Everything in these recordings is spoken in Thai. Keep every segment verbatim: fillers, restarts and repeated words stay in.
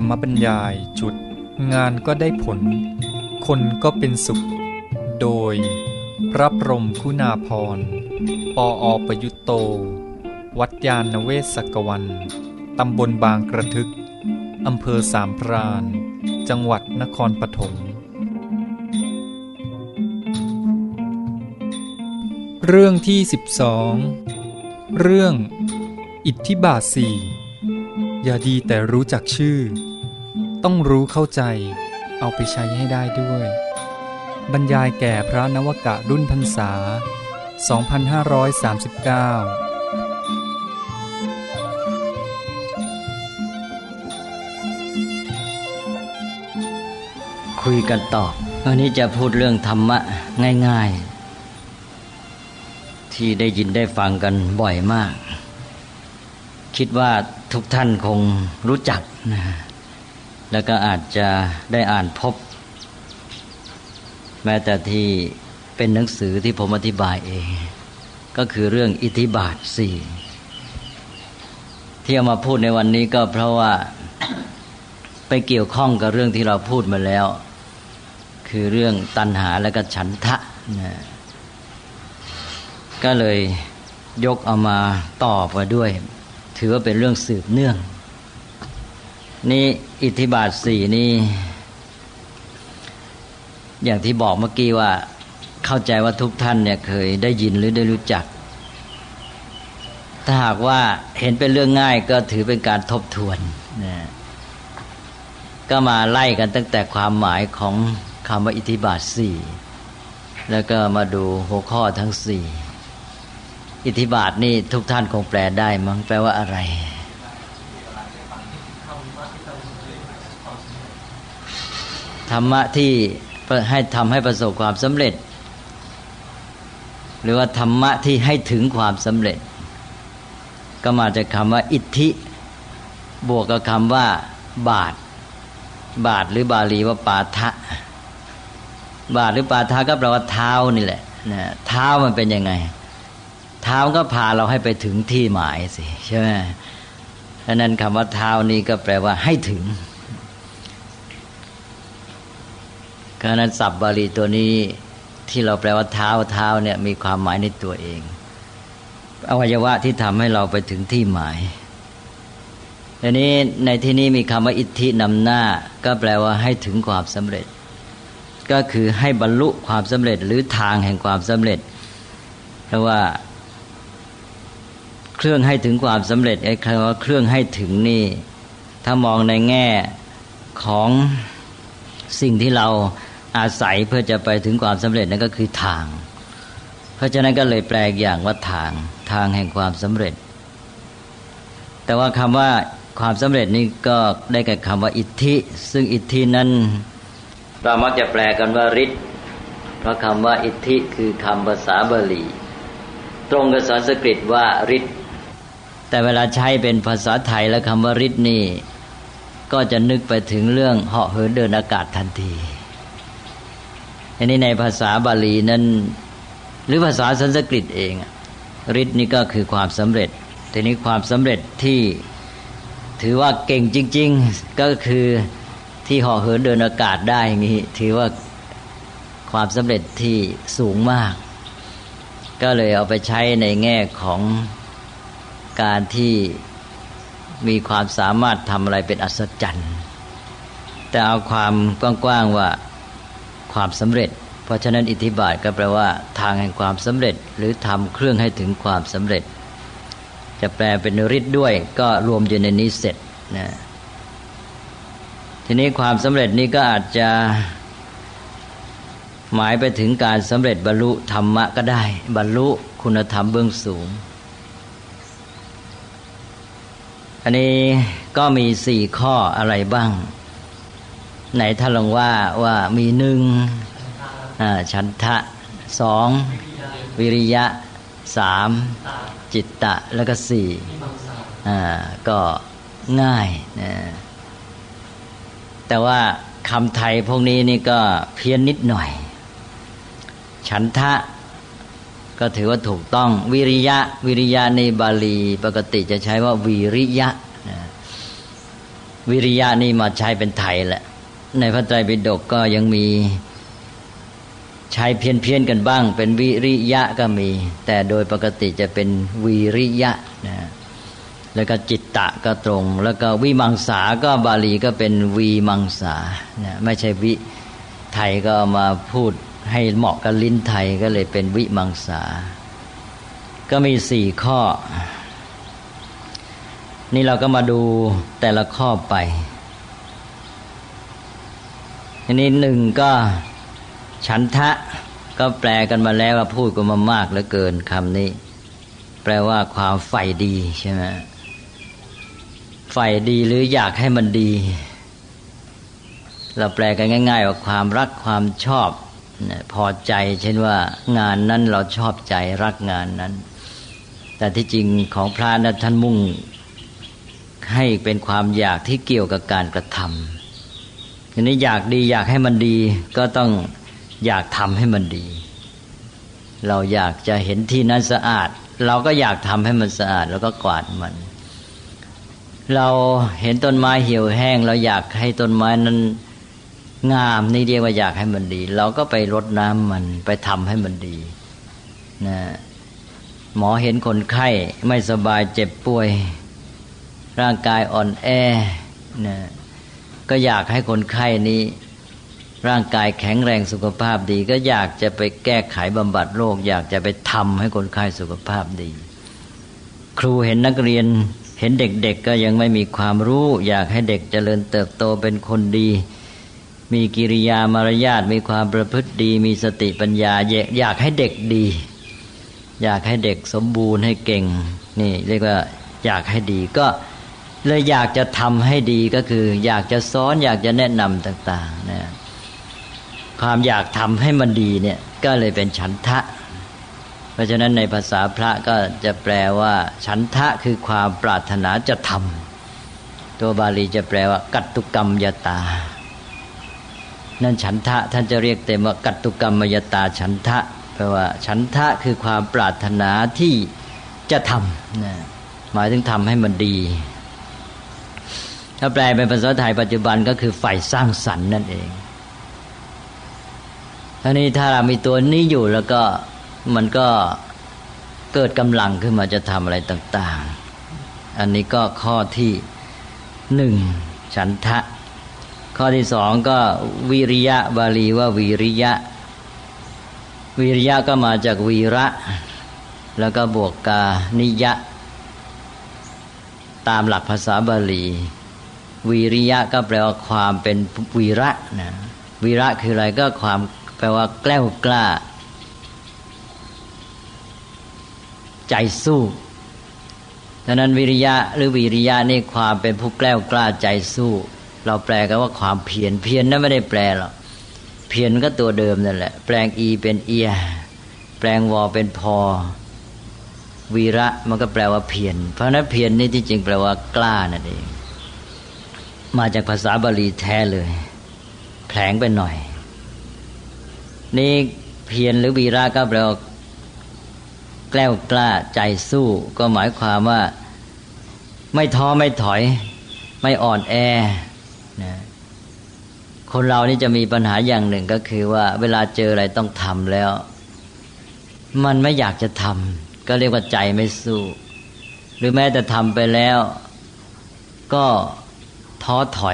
รรมบรรยายชุดงานก็ได้ผลคนก็เป็นสุขโดยพระพรหมคุณาภรณ์ปออประยุตโตวัดยาณเวศกวันตำบลบางกระทึกอำเภอสามพรานจังหวัดนครปฐมเรื่องที่สิบสองเรื่องอิทธิบาทสี่อย่าดีแต่รู้จักชื่อต้องรู้เข้าใจเอาไปใช้ให้ได้ด้วยบรรยายแก่พระนวกะรุ่นพรรษาสองพันห้าร้อยสามสิบเก้าคุยกันต่อวันนี้จะพูดเรื่องธรรมะง่ายๆที่ได้ยินได้ฟังกันบ่อยมากคิดว่าทุกท่านคงรู้จักนะแล้วก็อาจจะได้อ่านพบแม้แต่ที่เป็นหนังสือที่ผมอธิบายเองก็คือเรื่องอิทธิบาทสี่ที่เอามาพูดในวันนี้ก็เพราะว่าไปเกี่ยวข้องกับเรื่องที่เราพูดมาแล้วคือเรื่องตัณหาและก็ฉันทะนะก็เลยยกเอามาต่อมาด้วยถือว่าเป็นเรื่องสืบเนื่องนี่อิทธิบาทสี่นี่อย่างที่บอกเมื่อกี้ว่าเข้าใจว่าทุกท่านเนี่ยเคยได้ยินหรือได้รู้จักถ้าหากว่าเห็นเป็นเรื่องง่ายก็ถือเป็นการทบทวนนะก็มาไล่กันตั้งแต่ความหมายของคำว่าอิทธิบาทสี่แล้วก็มาดูหัวข้อทั้งสี่อิทธิบาทนี่ทุกท่านคงแปลได้มั้งแปลว่าอะไรธรรมะที่ให้ทำให้ประสบความสำเร็จหรือว่าธรรมะที่ให้ถึงความสำเร็จก็มาจากคำว่าอิทธิบวกกับคำว่าบาทบาทหรือบาลีว่าปาทะบาทหรือปาทะก็แปลว่าเท้านี่แหละนะเท้ามันเป็นยังไงเท้าก็พาเราให้ไปถึงที่หมายสิใช่ไหมดังนั้นคำว่าเท้านี้ก็แปลว่าให้ถึงเพราะนั้นศัพท์บาลีตัวนี้ที่เราแปลว่าเท้าเท้าเนี่ยมีความหมายในตัวเองอวัยวะที่ทำให้เราไปถึงที่หมายทีนี้ในที่นี้มีคำว่าอิทธินำหน้าก็แปลว่าให้ถึงความสำเร็จก็คือให้บรรลุความสำเร็จหรือทางแห่งความสำเร็จเพราะว่าเครื่องให้ถึงความสำเร็จไอ้คำว่าเครื่องให้ถึงนี่ถ้ามองในแง่ของสิ่งที่เราอาศัยเพื่อจะไปถึงความสำเร็จนั่นก็คือทางเพราะฉะนั้นก็เลยแปลอย่างว่าทางทางแห่งความสำเร็จแต่ว่าคำว่าความสำเร็จนี่ก็ได้แก่คำว่าอิทธิซึ่งอิทธินั้นเรามักจะแปลกันว่าฤทธิ์เพราะคำว่าอิทธิคือคำภาษาบาลีตรงกับสันสกฤตว่าฤทธิ์แต่เวลาใช้เป็นภาษาไทยแล้วคำว่าฤทธิ์นี่ก็จะนึกไปถึงเรื่องเหาะเหินเดินอากาศทันทีอันนี้ในภาษาบาลีนั้นหรือภาษาสันสกฤตเองฤทธิ์นี่ก็คือความสำเร็จทีนี้ความสำเร็จที่ถือว่าเก่งจริงๆก็คือที่เหาะเหินเดินอากาศได้อย่างนี้ถือว่าความสำเร็จที่สูงมากก็เลยเอาไปใช้ในแง่ของการที่มีความสามารถทำอะไรเป็นอัศจรรย์แต่เอาความกว้างๆว่าความสำเร็จเพราะฉะนั้นอิทธิบาทก็แปลว่าทางแห่งความสำเร็จหรือทำเครื่องให้ถึงความสำเร็จจะแปลเป็นฤทธิ์ด้วยก็รวมอยู่ในนี้เสร็จนะทีนี้ความสำเร็จนี้ก็อาจจะหมายไปถึงการสำเร็จบรรลุธรรมะก็ได้บรรลุคุณธรรมเบื้องสูงอันนี้ก็มีสี่ข้ออะไรบ้างไหนท่านลองว่าว่ามีหนึ่งฉันทะสองวิริยะสามจิตตะแล้วก็สี่อ่าก็ง่ายนะแต่ว่าคำไทยพวกนี้นี่ก็เพี้ยนนิดหน่อยฉันทะก็ถือว่าถูกต้องวิริยะวิริยะในบาลีปกติจะใช้ว่าวิริยะนะวิริยะนี่มาใช้เป็นไทยแหละในพระไตรปิฎกก็ยังมีใช้เพี้ยนๆกันบ้างเป็นวิริยะก็มีแต่โดยปกติจะเป็นวีริยะนะแล้วก็จิตตะก็ตรงแล้วก็วิมังสาก็บาลีก็เป็นวีมังสานะไม่ใช่วิไทยก็มาพูดให้เหมาะกับลิ้นไทยก็เลยเป็นวิมังสาก็มีสี่ข้อนี่เราก็มาดูแต่ละข้อไปอันนี้หนึ่งก็ฉันทะก็แปลกันมาแล้วว่าพูดกันมามากเหลือเกินคำนี้แปลว่าความใฝ่ดีใช่ไหมใฝ่ดีหรืออยากให้มันดีเราแปลกันง่ายๆว่าความรักความชอบพอใจเช่นว่างานนั้นเราชอบใจรักงานนั้นแต่ที่จริงของพระนั้นท่านมุ่งให้เป็นความอยากที่เกี่ยวกับการกระทำทีนี้อยากดีอยากให้มันดีก็ต้องอยากทำให้มันดีเราอยากจะเห็นที่นั้นสะอาดเราก็อยากทำให้มันสะอาดแล้วก็กวาดมันเราเห็นต้นไม้เหี่ยวแห้งเราอยากให้ต้นไม้นั้นงามนี่เรียกว่าอยากให้มันดีเราก็ไปรดน้ำมันไปทำให้มันดีนะหมอเห็นคนไข้ไม่สบายเจ็บป่วยร่างกายอ่อนแอนะก็อยากให้คนไข้นี้ร่างกายแข็งแรงสุขภาพดีก็อยากจะไปแก้ไขบำบัดโรคอยากจะไปทำให้คนไข้สุขภาพดีครูเห็นนักเรียนเห็นเด็กๆ ก็ยังไม่มีความรู้อยากให้เด็กเจริญเติบโตเป็นคนดีมีกิริยามารยาทมีความประพฤติดีมีสติปัญญาอยากให้เด็กดีอยากให้เด็กสมบูรณ์ให้เก่งนี่เรียกว่าอยากให้ดีก็เลยอยากจะทำให้ดีก็คืออยากจะสอนอยากจะแนะนำต่างๆนะความอยากทำให้มันดีเนี่ยก็เลยเป็นฉันทะเพราะฉะนั้นในภาษาพระก็จะแปลว่าฉันทะคือความปรารถนาจะทำตัวบาลีจะแปลว่ากัตตุกรรมยตานั่นฉันทะท่านจะเรียกเต็มว่ากัตตุกรรมยตาฉันทะแปลว่าฉันทะคือความปรารถนาที่จะทำนะหมายถึงทำให้มันดีถ้าแปลเป็นภาษาไทยปัจจุบันก็คือใฝ่สร้างสรรค์นั่นเองทีนี้ถ้าเรามีตัวนี้อยู่แล้วก็มันก็เกิดกำลังขึ้นมาจะทำอะไรต่างๆอันนี้ก็ข้อที่หนึ่งฉันทะข้อที่สองก็วิริยะบาลีว่าวิริยะวิริยะก็มาจากวีระแล้วก็บวกกานิยะตามหลักภาษาบาลีวิริยะก็แปลว่าความเป็นวีระนะวีระคืออะไรก็ความแปลว่าแกล้วกล้าใจสู้ดังนั้นวิริยะหรือวิริยะนี่ความเป็นผู้แกล้วกล้าใจสู้เราแปลกันว่าความเพียรเพียรนั้นไม่ได้แปลหรอกเพียรก็ตัวเดิมนั่นแหละแปลงอีเป็นเอียแปลงวอเป็นพอวีระมันก็แปลว่าเพียรเพราะนั้นเพียรนี่ที่จริงแปลว่ากล้านั่นเองมาจากภาษาบาลีแท้เลยแผลงไปหน่อยนี่เพียรหรือวีระก็แปลว่าแกล้วกล้าใจสู้ก็หมายความว่าไม่ท้อไม่ถอยไม่อ่อนแอนะคนเรานี่จะมีปัญหาอย่างหนึ่งก็คือว่าเวลาเจออะไรต้องทำแล้วมันไม่อยากจะทำก็เรียกว่าใจไม่สู้หรือแม้แต่ทำไปแล้วก็ท้อถอย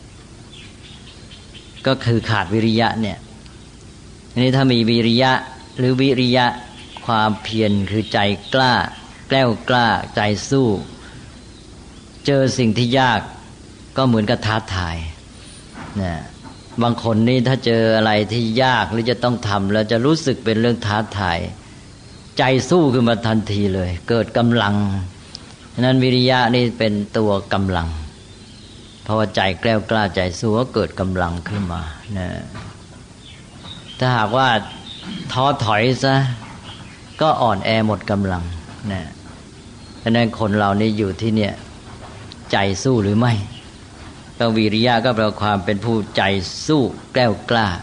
ก็คือขาดวิริยะเนี่ยอันนี้ถ้ามีวิริยะหรือวิริยะความเพียรคือใจกล้าแกล้วกล้าใจสู้เจอสิ่งที่ยากก็เหมือนกับท้าทายนะบางคนนี่ถ้าเจออะไรที่ยากหรือจะต้องทำแล้วจะรู้สึกเป็นเรื่องท้าทายใจสู้ขึ้นมาทันทีเลยเกิดกำลังฉะนั้นวิริยะนี่เป็นตัวกำลังเพราะว่าใจแกล้วกล้าใจสู้ก็เกิดกำลังขึ้นมานะถ้าหากว่าท้อถอยซะก็อ่อนแอหมดกำลังนะฉะนั้นคนเรานี่อยู่ที่เนี่ยใจสู้หรือไม่ก็วิริยะก็แปลว่าความเป็นผู้ใจสู้แกล้วกล้า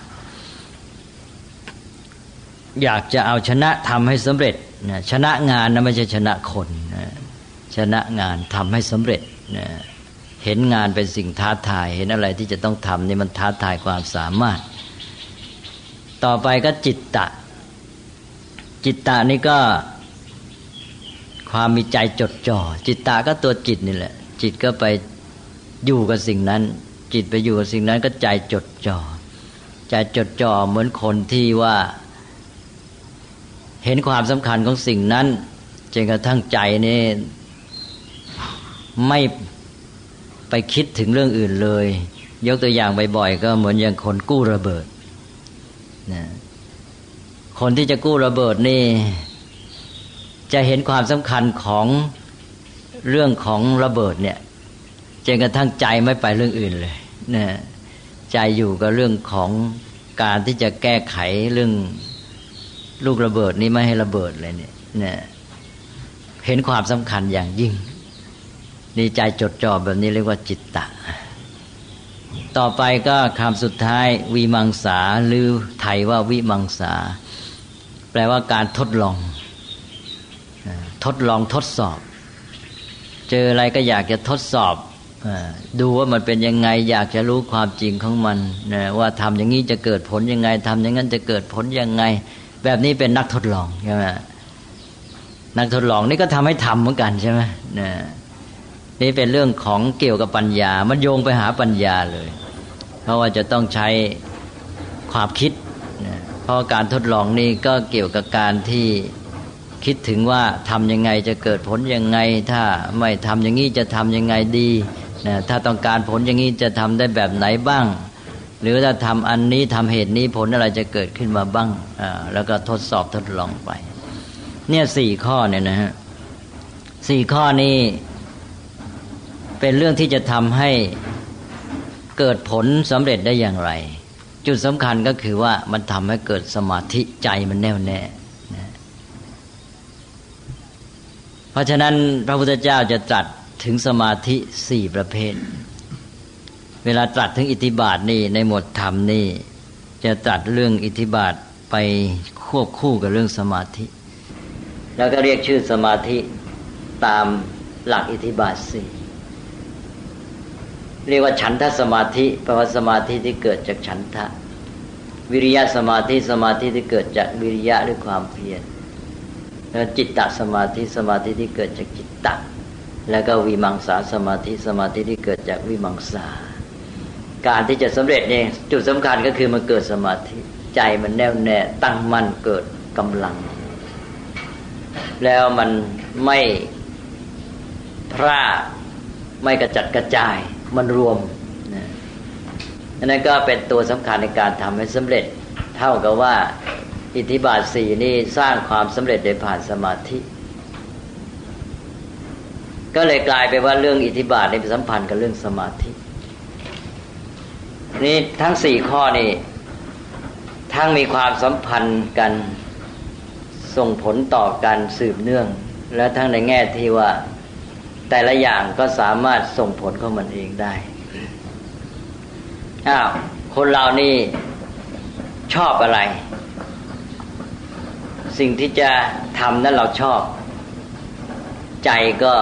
อยากจะเอาชนะทำให้สำเร็จนะชนะงานนะไม่ใช่ชนะคนนะชนะงานทำให้สำเร็จนะเห็นงานเป็นสิ่งท้าทายเห็นอะไรที่จะต้องทำนี่มันท้าทายความสามารถต่อไปก็จิตตะจิตตะนี่ก็ความมีใจจดจ่อจิตตะก็ตัวจิตนี่แหละจิตก็ไปอยู่กับสิ่งนั้นจิตไปอยู่กับสิ่งนั้นก็ใจจดจ่อใจจดจ่อเหมือนคนที่ว่าเห็นความสำคัญของสิ่งนั้นจนกระทั่งใจนี่ไม่ไปคิดถึงเรื่องอื่นเลยยกตัวอย่างบ่อยๆก็เหมือนอย่างคนกู้ระเบิดนะคนที่จะกู้ระเบิดนี่จะเห็นความสำคัญของเรื่องของระเบิดเนี่ยจนกระทั่งใจไม่ไปเรื่องอื่นเลยนะใจอยู่กับเรื่องของการที่จะแก้ไขเรื่องลูกระเบิดนี้ไม่ให้ระเบิดเลยเนี่ยนะเห็นความสำคัญอย่างยิ่งนี่ใจจดจ่อแบบนี้เรียกว่าจิตตะต่อไปก็คำสุดท้ายวิมังสาหรือไทยว่าวิมังสาแปลว่าการทดลองทดลองทดสอบเจออะไรก็อยากจะทดสอบดูว่ามันเป็นยังไงอยากจะรู้ความจริงของมันนะว่าทำอย่างนี้จะเกิดผลยังไงทำอย่างนั้นจะเกิดผลยังไงแบบนี้เป็นนักทดลองใช่ไหมนักทดลองนี่ก็ทำให้ทำเหมือนกันใช่ไหมนะนี่เป็นเรื่องของเกี่ยวกับปัญญามันโยงไปหาปัญญาเลยเพราะว่าจะต้องใช้ความคิดนะเพราะการทดลองนี่ก็เกี่ยวกับการที่คิดถึงว่าทำยังไงจะเกิดผลยังไงถ้าไม่ทำอย่างนี้จะทำยังไงดีนะถ้าต้องการผลอย่างนี้จะทำได้แบบไหนบ้างหรือถ้าทำอันนี้ทำเหตุนี้ผลอะไรจะเกิดขึ้นมาบ้างอ่าแล้วก็ทดสอบทดลองไปเนี่ยสี่ข้อเนี่ยนะฮะสี่ข้อนี้เป็นเรื่องที่จะทำให้เกิดผลสำเร็จได้อย่างไรจุดสำคัญก็คือว่ามันทำให้เกิดสมาธิใจมันแน่วแน่นะเพราะฉะนั้นพระพุทธเจ้าจะตรัสถึงสมาธิสี่ประเภทเวลาตรัสถึงอิทธิบาทนี่ในหมวดธรรมนี่จะตรัสเรื่องอิทธิบาทไปควบคู่กับเรื่องสมาธิแล้วก็เรียกชื่อสมาธิตามหลักอิทธิบาทสี่เรียกว่าฉันทสมาธิแปลว่าสมาธิที่เกิดจากฉันทะวิริยะสมาธิสมาธิที่เกิดจากวิริยะหรือความเพียรแล้วจิตตสมาธิสมาธิที่เกิดจากจิตตะแล้วก็วิมังสาสมาธิสมาธิที่เกิดจากวิมังสาการที่จะสำเร็จเนี่ยจุดสำคัญก็คือมันเกิดสมาธิใจมันแน่วแน่ตั้งมั่นเกิดกำลังแล้วมันไม่พร่าไม่กระจัดกระจายมันรวมนะอันนั้นก็เป็นตัวสำคัญในการทำให้สำเร็จเท่ากับว่าอิทธิบาทสี่นี่สร้างความสำเร็จโดยผ่านสมาธิก็เลยกลายไปว่าเรื่องอิทธิบาทนี่เป็นสัมพันธ์กับเรื่องสมาธินี่ทั้งสี่ข้อนี่ทั้งมีความสัมพันธ์กันส่งผลต่อกันสืบเนื่องและทั้งในแง่ที่ว่าแต่ละอย่างก็สามารถส่งผลของมันเองได้อ้าวคนเรานี่ชอบอะไรสิ่งที่จะทำนั้นเราชอบใจก็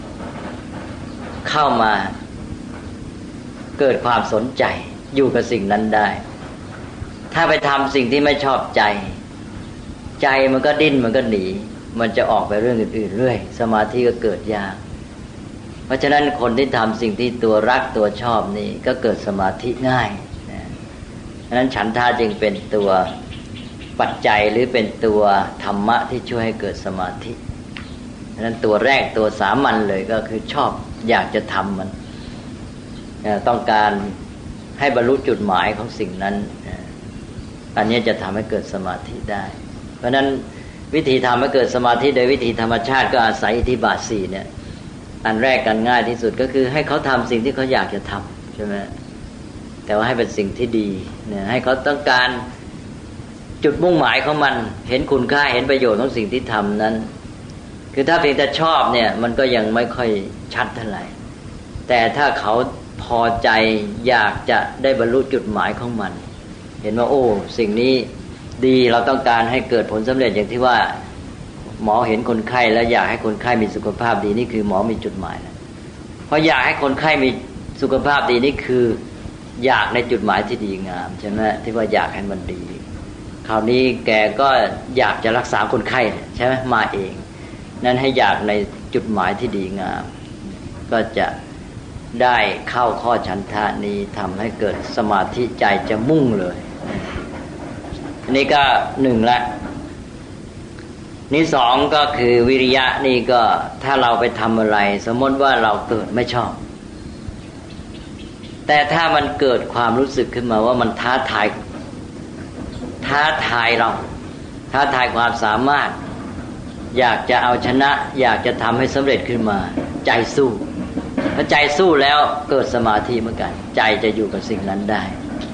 เข้ามาเกิดความสนใจอยู่กับสิ่งนั้นได้ถ้าไปทำสิ่งที่ไม่ชอบใจใจมันก็ดิ้นมันก็หนีมันจะออกไปเรื่องอื่นๆเรื่อยสมาธิก็เกิดยากเพราะฉะนั้นคนที่ทำสิ่งที่ตัวรักตัวชอบนี่ก็เกิดสมาธิง่ายนะฉะนั้นฉันทะจึงเป็นตัวปัจจัยหรือเป็นตัวธรรมะที่ช่วยให้เกิดสมาธิฉะนั้นตัวแรกตัวสามัญเลยก็คือชอบอยากจะทำมันต้องการให้บรรลุจุดหมายของสิ่งนั้นอันนี้จะทำให้เกิดสมาธิได้เพราะฉะนั้นวิธีทำให้เกิดสมาธิโดยวิธีธรรมชาติก็อาศัยอิทธิบาทสี่เนี่ยอันแรกกันง่ายที่สุดก็คือให้เขาทำสิ่งที่เขาอยากจะทำใช่ไหมแต่ว่าให้เป็นสิ่งที่ดีเนี่ยให้เขาต้องการจุดมุ่งหมายของมันเห็นคุณค่าเห็นประโยชน์ของสิ่งที่ทำนั้นคือถ้าเพียงแต่ชอบเนี่ยมันก็ยังไม่ค่อยชัดเท่าไหร่แต่ถ้าเขาพอใจอยากจะได้บรรลุจุดหมายของมันเห็นว่าโอ้สิ่งนี้ดีเราต้องการให้เกิดผลสำเร็จอย่างที่ว่าหมอเห็นคนไข้แล้วอยากให้คนไข้มีสุขภาพดีนี่คือหมอมีจุดหมายแล้วเพราะอยากให้คนไข้มีสุขภาพดีนี่คืออยากในจุดหมายที่ดีงามใช่ไหมที่ว่าอยากให้มันดีคราวนี้แกก็อยากจะรักษาคนไข้ใช่ไหมมาเองนั้นให้อยากในจุดหมายที่ดีงามก็จะได้เข้าข้อฉันทะนี้ทำให้เกิดสมาธิใจจะมุ่งเลยอันนี้ก็หนึ่งละนี่สองก็คือวิริยะนี่ก็ถ้าเราไปทำอะไรสมมติว่าเราเกิดไม่ชอบแต่ถ้ามันเกิดความรู้สึกขึ้นมาว่ามันท้าทายท้าทายเราท้าทายความสามารถอยากจะเอาชนะอยากจะทำให้สำเร็จขึ้นมาใจสู้พอใจสู้แล้วเกิดสมาธิเหมือนกันใจจะอยู่กับสิ่งนั้นได้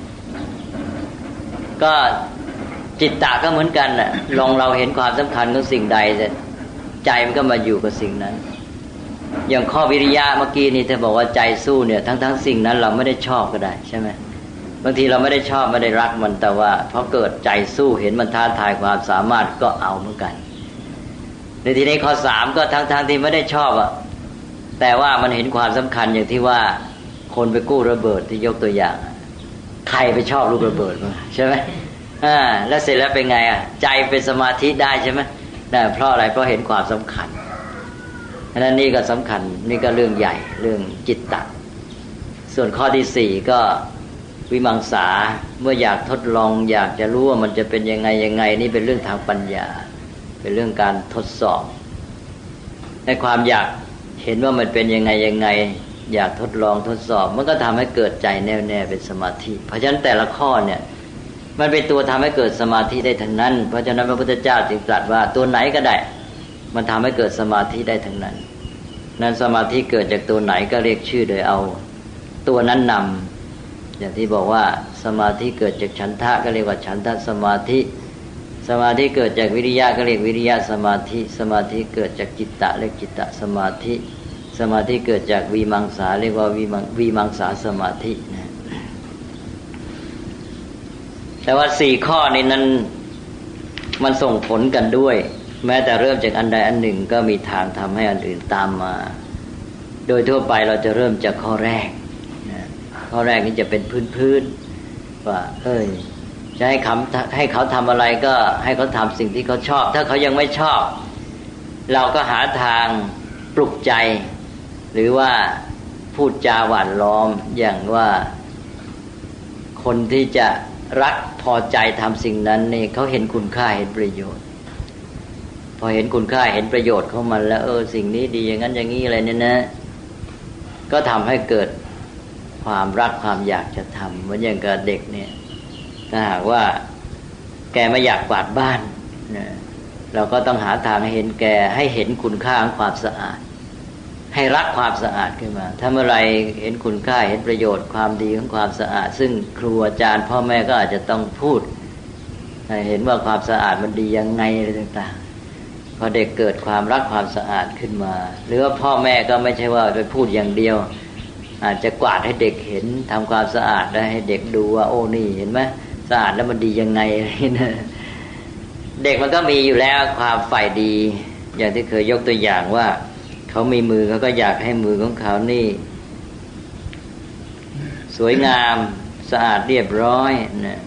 ก็จิตตะก็เหมือนกันน่ะลองเราเห็นความสำคัญของสิ่งใดใจมันก็มาอยู่กับสิ่งนั้นอย่างข้อวิริยะเมื่อกี้นี่เธอบอกว่าใจสู้เนี่ยทั้งทั้งสิ่งนั้นเราไม่ได้ชอบก็ได้ใช่ไหมบางทีเราไม่ได้ชอบไม่ได้รักมันแต่ว่าพอเกิดใจสู้เห็นมันท้าทายความสามารถก็เอาเหมือนกันในทีนี้ข้อสามก็ทั้งทั้งที่ไม่ได้ชอบอ่ะแต่ว่ามันเห็นความสำคัญอย่างที่ว่าคนไปกู้ระเบิดที่ยกตัวอย่างใครไปชอบลูกระเบิดมั้งใช่ไหมอ่าแล้วเสร็จแล้วเป็นไงอ่ะใจเป็นสมาธิได้ใช่ไหมได้เพราะอะไรเพราะเห็นความสำคัญอันนั้นนี่ก็สำคัญนี่ก็เรื่องใหญ่เรื่องจิตตะส่วนข้อที่สี่ก็วิมังสาเมื่ออยากทดลองอยากจะรู้ว่ามันจะเป็นยังไงยังไงนี่เป็นเรื่องทางปัญญาเป็นเรื่องการทดสอบในความอยากเห็นว่ามันเป็นยังไงยังไงอยากทดลองทดสอบมันก็ทำให้เกิดใจแน่วแน่เป็นสมาธิเพราะฉะนั้นแต่ละข้อเนี่ยมันเป็นตัวทำให้เกิดสมาธิได้ทั้งนั้นเพราะฉะนั้นพระพุทธเจ้าจึงตรัสว่าตัวไหนก็ได้มันทำให้เกิดสมาธิได้ทั้งนั้นนั้นสมาธิเกิดจากตัวไหนก็เรียกชื่อโดยเอาตัวนั้นนำอย่างที่บอกว่าสมาธิเกิดจากฉันทะก็เรียกว่าฉันทะสมาธิสมาธิเกิดจากวิริยะก็เรียกวิริยะสมาธิสมาธิเกิดจากจิตตะเรียกจิตตสมาธิสมาธิเกิดจากวิมังสาเรียกว่าวิมังวิมังสาสมาธินะแต่ว่าสี่ข้อนี้นั้นมันส่งผลกันด้วยแม้แต่เริ่มจากอันใดอันหนึ่งก็มีทางทำให้อันอื่นตามมาโดยทั่วไปเราจะเริ่มจากข้อแรกนะข้อแรกนี้จะเป็นพื้นๆว่าเอ้ยจะให้เขาให้เขาทำอะไรก็ให้เขาทำสิ่งที่เขาชอบถ้าเขายังไม่ชอบเราก็หาทางปลุกใจหรือว่าพูดจาหวานล้อมอย่างว่าคนที่จะรักพอใจทำสิ่งนั้นนี่เขาเห็นคุณค่าเห็นประโยชน์พอเห็นคุณค่าเห็นประโยชน์ของมันแล้วเออสิ่งนี้ดีอย่างนั้นอย่างนี้อะไรเนี่ยนะก็ทำให้เกิดความรักความอยากจะทำเหมือนอย่างกับเด็กเนี่ยถ้าหากว่าแกไม่อยากกวาดบ้านนะเราก็ต้องหาทางให้เห็นแกให้เห็นคุณค่าของความสะอาดให้รักความสะอาดขึ้นมาถ้าเมื่อไรเห็นคุณค่าเห็นประโยชน์ความดีของความสะอาดซึ่งครูอาจารย์พ่อแม่ก็อาจจะต้องพูดให้เห็นว่าความสะอาดมันดียังไงอะไรต่างๆพอเด็กเกิดความรักความสะอาดขึ้นมาหรือว่าพ่อแม่ก็ไม่ใช่ว่าไปพูดอย่างเดียวอาจจะกวาดให้เด็กเห็นทำความสะอาดได้ให้เด็กดูว่าโอ้นี่เห็นไหมสะอาดแล้วมันดียังไงนะเด็กมันก็มีอยู่แล้วความใฝ่ดีอย่างที่เคยยกตัวอย่างว่าเขามีมือเขาก็อยากให้มือของเขานี่สวยงามสะอาดเรียบร้อยนะ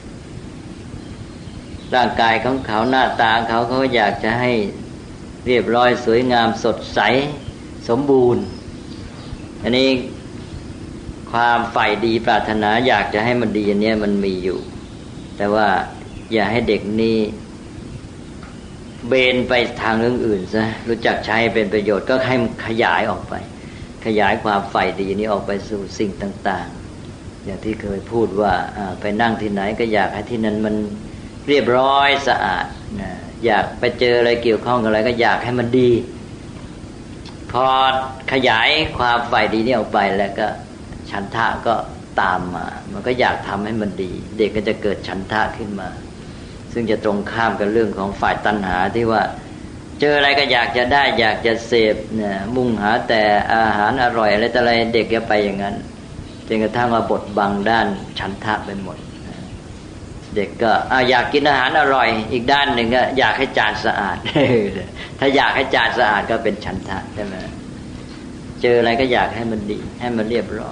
ร่างกายของเขาหน้าตาเขาเขาอยากจะให้เรียบร้อยสวยงามสดใสสมบูรณ์อันนี้ความใฝ่ดีปรารถนาอยากจะให้มันดีอันนี้มันมีอยู่แต่ว่าอย่าให้เด็กนี่เบนไปทางเรื่องอื่นซะรู้จักใช้เป็นประโยชน์ก็ให้มันขยายออกไปขยายความใฝ่ดีนี้ออกไปสู่สิ่งต่างๆอย่างที่เคยพูดว่าไปนั่งที่ไหนก็อยากให้ที่นั้นมันเรียบร้อยสะอาดนะอยากไปเจออะไรเกี่ยวข้องกับอะไรก็อยากให้มันดีพอขยายความใฝ่ดีนี้ออกไปแล้วก็ฉันทะก็ตามมามันก็อยากทำให้มันดีเด็กก็จะเกิดฉันทะขึ้นมาซึ่งจะตรงข้ามกับเรื่องของฝ่ายตัณหาที่ว่าเจออะไรก็อยากจะได้อยากจะเสพเนี่ยมุ่งหาแต่อาหารอร่อยอะไรแต่อะไรเด็กจะไปอย่างนั้นจนกระทั่งว่าบดบังด้านฉันทะไปหมดเด็กก็อ่ะอยากกินอาหารอร่อยอีกด้านหนึ่งก็อยากให้จานสะอาด ถ้าอยากให้จานสะอาดก็เป็นฉันทะใช่ไหมเจออะไรก็อยากให้มันดีให้มันเรียบร้อย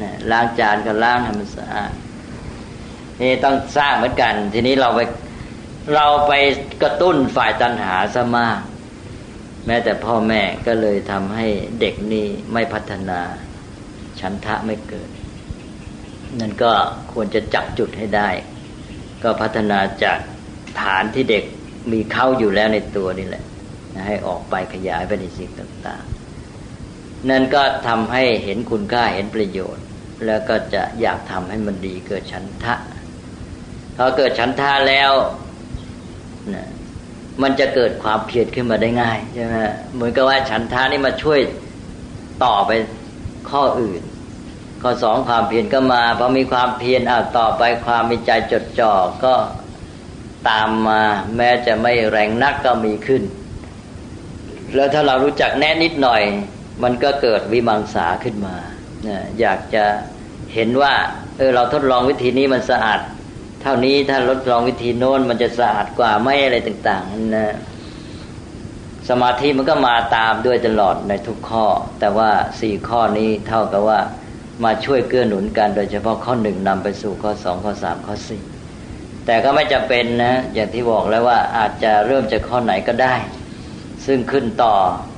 นะล้างจานก็ล้างให้มันสะอาดนี่ต้องสร้างเหมือนกันทีนี้เราไปเราไปกระตุ้นฝ่ายตัณหาซะมากแม้แต่พ่อแม่ก็เลยทำให้เด็กนี่ไม่พัฒนาฉันทะไม่เกิดนั่นก็ควรจะจับจุดให้ได้ก็พัฒนาจากฐานที่เด็กมีเข้าอยู่แล้วในตัวนี่แหละให้ออกไปขยายไปในสิ่งต่างๆนั่นก็ทำให้เห็นคุณค่าเห็นประโยชน์แล้วก็จะอยากทำให้มันดีเกิดฉันทะพอเกิดฉันทะแล้วนะมันจะเกิดความเพียรขึ้นมาได้ง่ายใช่ไหมเหมือนกับว่าฉันทะนี่มาช่วยต่อไปข้ออื่นข้อสองความเพียรก็มาพอมีความเพียรอ่ะต่อไปความมีใจจดจ่อก็ตามมาแม้จะไม่แรงนักก็มีขึ้นแล้วถ้าเรารู้จักแนะนิดหน่อยมันก็เกิดวิมังสาขึ้นมาอยากจะเห็นว่าเออเราทดลองวิธีนี้มันสะอาดเท่านี้ถ้าทดลองวิธีโน้นมันจะสะอาดกว่าไม่อะไรต่างๆนะสมาธิมันก็มาตามด้วยตลอดในทุกข้อแต่ว่าสี่ข้อนี้เท่ากับว่ามาช่วยเกื้อหนุนกันโดยเฉพาะข้อหนึ่งนำไปสู่ข้อสองข้อสามข้อสี่แต่ก็ไม่จำเป็นนะอย่างที่บอกแล้วว่าอาจจะเริ่มจากข้อไหนก็ได้ซึ่งขึ้นต่อ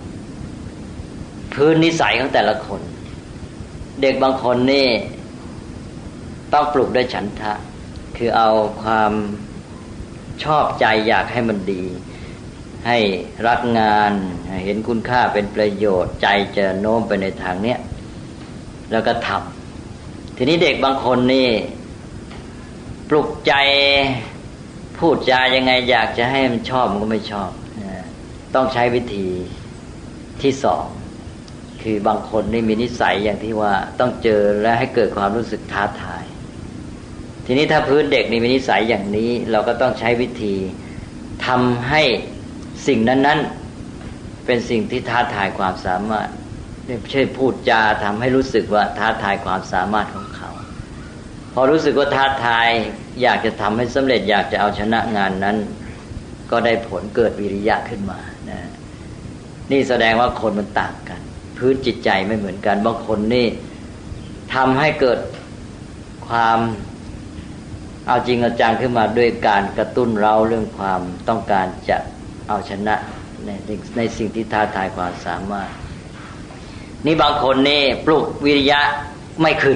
พื้นนิสัยของแต่ละคนเด็กบางคนนี่ต้องปลูกด้วยฉันทะคือเอาความชอบใจอยากให้มันดีให้รักงานเห็นคุณค่าเป็นประโยชน์ใจจะโน้มไปในทางเนี้ยแล้วก็ทำทีนี้เด็กบางคนนี่ปลุกใจพูดจายังไงอยากจะให้มันชอบมันก็ไม่ชอบต้องใช้วิธีที่สองคือบางคนนี่มีนิสัยอย่างที่ว่าต้องเจอและให้เกิดความรู้สึกท้าทายทีนี้ถ้าพื้นเด็กนี่มีนิสัยอย่างนี้เราก็ต้องใช้วิธีทำให้สิ่งนั้นๆเป็นสิ่งที่ท้าทายความสามารถไม่ใช่พูดจาทำให้รู้สึกว่าท้าทายความสามารถของเขาพอรู้สึกว่าท้าทายอยากจะทำให้สำเร็จอยากจะเอาชนะงานนั้นก็ได้ผลเกิดวิริยะขึ้นมานะนี่แสดงว่าคนมันต่างกันพื้นจิตใจไม่เหมือนกันบางคนนี่ทำให้เกิดความเอาจริงเอาจังขึ้นมาด้วยการกระตุ้นเราเรื่องความต้องการจะเอาชนะในในสิ่งที่ท้าทายความสามารถนี่บางคนนี่ปลุกวิริยะไม่ขึ้น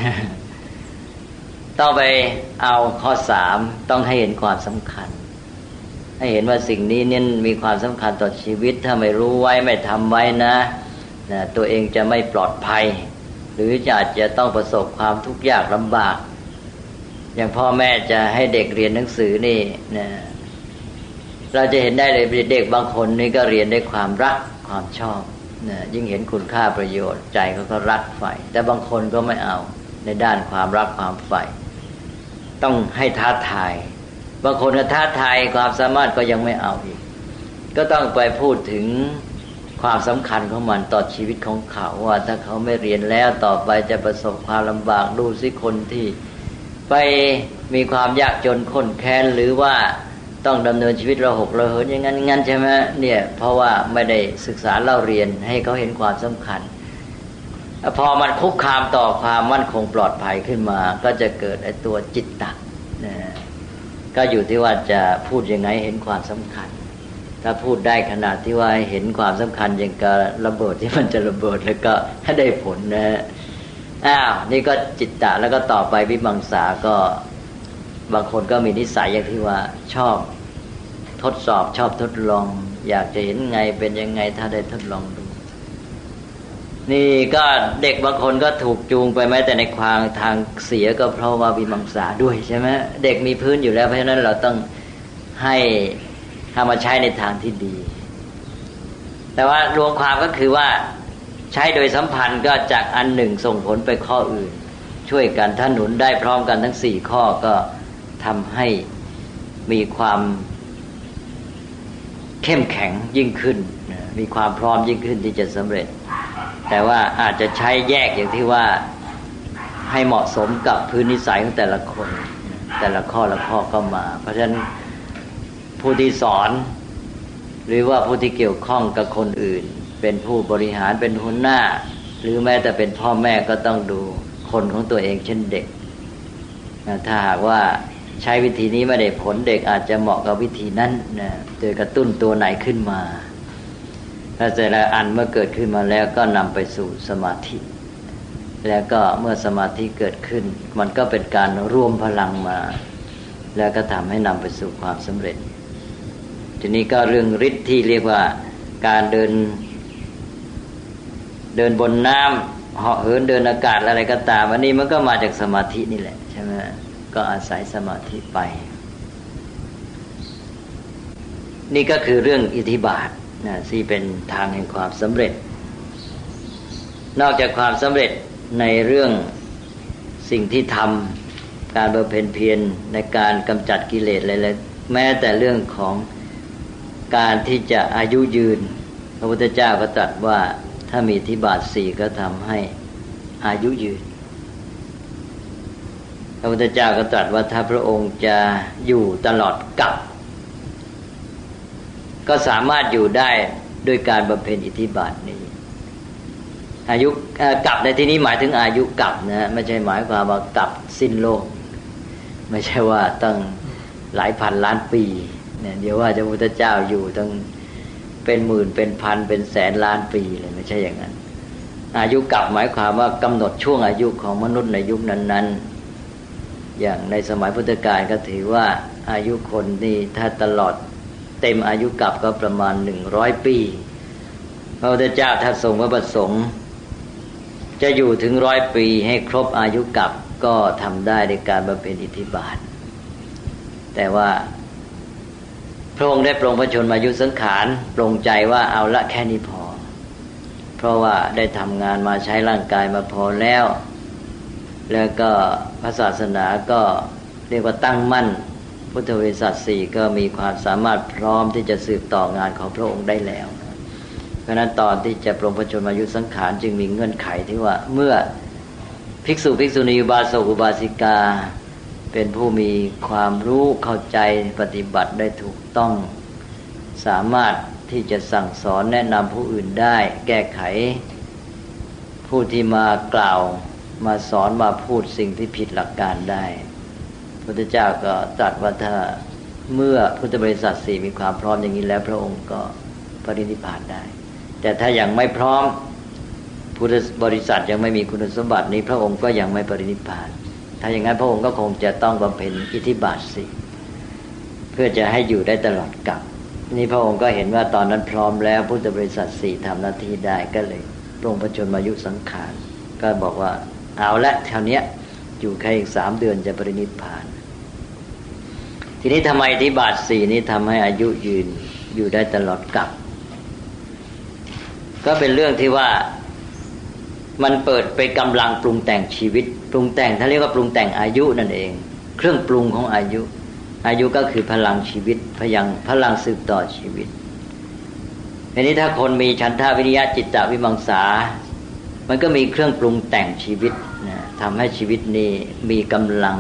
ต้องไปเอาข้อสามต้องให้เห็นความสำคัญให้เห็นว่าสิ่งนี้เนี่ยมีความสำคัญต่อชีวิตถ้าไม่รู้ไว้ไม่ทำไว้นะนะตัวเองจะไม่ปลอดภัยหรืออาจจะต้องประสบความทุกข์ยากลำบากอย่างพ่อแม่จะให้เด็กเรียนหนังสือนี่นะเราจะเห็นได้เลยเด็กบางคนนี่ก็เรียนด้วยความรักความชอบนะยิ่งเห็นคุณค่าประโยชน์ใจเขาก็รักใฝ่แต่บางคนก็ไม่เอาในด้านความรักความใฝ่ต้องให้ท้าทายบางคนก็ท้าทายความสามารถก็ยังไม่เอาอีกก็ต้องไปพูดถึงความสำคัญของมันต่อชีวิตของเขาว่าถ้าเขาไม่เรียนแล้วต่อไปจะประสบความลำบากดูสิคนที่ไปมีความยากจนข้นแค้นหรือว่าต้องดำเนินชีวิตระหกระเหินอย่างนั้นงั้นใช่ไหมเนี่ยเพราะว่าไม่ได้ศึกษาเล่าเรียนให้เขาเห็นความสำคัญพอมันคุกคามต่อความมั่นคงปลอดภัยขึ้นมาก็จะเกิดไอ้ตัวจิตตะนะก็อยู่ที่ว่าจะพูดยังไงเห็นความสำคัญถ้าพูดได้ขนาดที่ว่าเห็นความสำคัญอย่างกับระเบิดที่มันจะระเบิดแล้วก็ให้ได้ผลนะอ้าวนี่ก็จิตตะแล้วก็ต่อไปวิมังสาก็บางคนก็มีนิสัยอย่างที่ว่าชอบทดสอบชอบทดลองอยากจะเห็นไงเป็นยังไงถ้าได้ทดลองดูนี่ก็เด็กบางคนก็ถูกจูงไปแม้แต่ในความทางเสียก็เพราะว่าวิมังสาด้วยใช่ไหมเด็กมีพื้นอยู่แล้วเพราะฉะนั้นเราต้องให้ทำมาใช้ในทางที่ดีแต่ว่ารวมความก็คือว่าใช้โดยสัมพันธ์ก็จากอันหนึ่งส่งผลไปข้ออื่นช่วยกันถ้าหนุนได้พร้อมกันทั้งสี่ข้อก็ทำให้มีความเข้มแข็งยิ่งขึ้นมีความพร้อมยิ่งขึ้นที่จะสำเร็จแต่ว่าอาจจะใช้แยกอย่างที่ว่าให้เหมาะสมกับพื้นนิสัยของแต่ละคนแต่ละข้อละข้อก็มาเพราะฉะนั้นผู้ที่สอนหรือว่าผู้ที่เกี่ยวข้องกับคนอื่นเป็นผู้บริหารเป็นหัวหน้าหรือแม้แต่เป็นพ่อแม่ก็ต้องดูคนของตัวเองเช่นเด็กถ้าหากว่าใช้วิธีนี้ไม่ได้ผลเด็กอาจจะเหมาะกับวิธีนั้นนะโดยกระตุ้นตัวไหนขึ้นมาถ้าแต่ละอันเมื่อเกิดขึ้นมาแล้วก็นำไปสู่สมาธิแล้วก็เมื่อสมาธิเกิดขึ้นมันก็เป็นการรวมพลังมาแล้วก็ทำให้นำไปสู่ความสำเร็จทีนี้ก็เรื่องฤทธิ์ที่เรียกว่าการเดินเดินบนน้ำเหาะเหินเดินอากาศอะไรก็ตามอันนี้มันก็มาจากสมาธินี่แหละใช่ไหมก็อาศัยสมาธิไปนี่ก็คือเรื่องอิทธิบาทนะที่เป็นทางแห่งความสำเร็จนอกจากความสำเร็จในเรื่องสิ่งที่ทำการบำเพ็ญเพียรในการกำจัดกิเลสอะไรๆแม้แต่เรื่องของการที่จะอายุยืนพระพุทธเจ้าก็ตรัสว่าถ้ามีอิทธิบาทสี่ก็ทำให้อายุยืนพระพุทธเจ้าก็ตรัสว่าถ้าพระองค์จะอยู่ตลอดกาลก็สามารถอยู่ได้ด้วยการบำเพ็ญอิทธิบาทนี้อายุกลับในที่นี้หมายถึงอายุกลับนะไม่ใช่หมายความว่ากลับสิ้นโลกไม่ใช่ว่าตั้งหลายพันล้านปีเนี่ยเดี๋ยวว่าพระพุทธเจ้าอยู่ตั้งเป็นหมื่นเป็นพันเป็นแสนล้านปีเลยไม่ใช่อย่างนั้นอายุกลับหมายความว่ากำหนดช่วงอายุของมนุษย์ในยุคนั้นๆอย่างในสมัยพุทธกาลก็ถือว่าอายุคนนี่ถ้าตลอดเต็มอายุกลับก็ประมาณหนึ่งร้อยปีพระพุทธเจ้าถ้าทรงพระประสงค์จะอยู่ถึงร้อยปีให้ครบอายุกลับก็ทำได้ในการบำเพ็ญอิทธิบาทแต่ว่าพระองค์ได้ปรงพระชนมายุสังขารปรงใจว่าเอาละแค่นี้พอเพราะว่าได้ทำงานมาใช้ร่างกายมาพอแล้วแล้วก็พระศาสนาก็เรียกว่าตั้งมั่นพุทธบริษัทสี่ก็มีความสามารถพร้อมที่จะสืบต่องานของพระองค์ได้แล้วเพราะฉะนั้นตอนที่จะปรงพระชนมายุสังขารจึงมีเงื่อนไขที่ว่าเมื่อภิกษุภิกษุณีอุบาสกอุบาสิกาเป็นผู้มีความรู้เข้าใจปฏิบัติได้ถูกต้องสามารถที่จะสั่งสอนแนะนำผู้อื่นได้แก้ไขผู้ที่มากล่าวมาสอนมาพูดสิ่งที่ผิดหลักการได้พระพุทธเจ้าก็ตรัสว่าถ้าเมื่อพุทธบริษัทสี่มีความพร้อมอย่างนี้แล้วพระองค์ก็ปรินิพพานได้แต่ถ้ายังไม่พร้อมพุทธบริษัทยังไม่มีคุณสมบัตินี้พระองค์ก็ยังไม่ปรินิพพานถ้าอย่างนั้นพระองค์ก็คงจะต้องบำเพ็ญอิทธิบาทสี่เพื่อจะให้อยู่ได้ตลอดกาลนี่พระองค์ก็เห็นว่าตอนนั้นพร้อมแล้วพุทธบริษัทสี่ทำหน้าที่ได้ก็เลยปรงพระชนมายุสังขารก็บอกว่าเอาละเท่านี้อยู่แค่อีกสามเดือนจะปรินิพพานทีนี้ทำไมอิทธิบาทสี่นี้ทำให้อายุยืนอยู่ได้ตลอดกาลก็เป็นเรื่องที่ว่ามันเปิดไปกำลังปรุงแต่งชีวิตปรุงแต่งท่านเรียกว่าปรุงแต่งอายุนั่นเองเครื่องปรุงของอายุอายุก็คือพลังชีวิตพลังพลังสืบต่อชีวิตทีนี้ถ้าคนมีฉันทะวิริยะจิตตวิมังสามันก็มีเครื่องปรุงแต่งชีวิตนะทำให้ชีวิตนี้มีกำลัง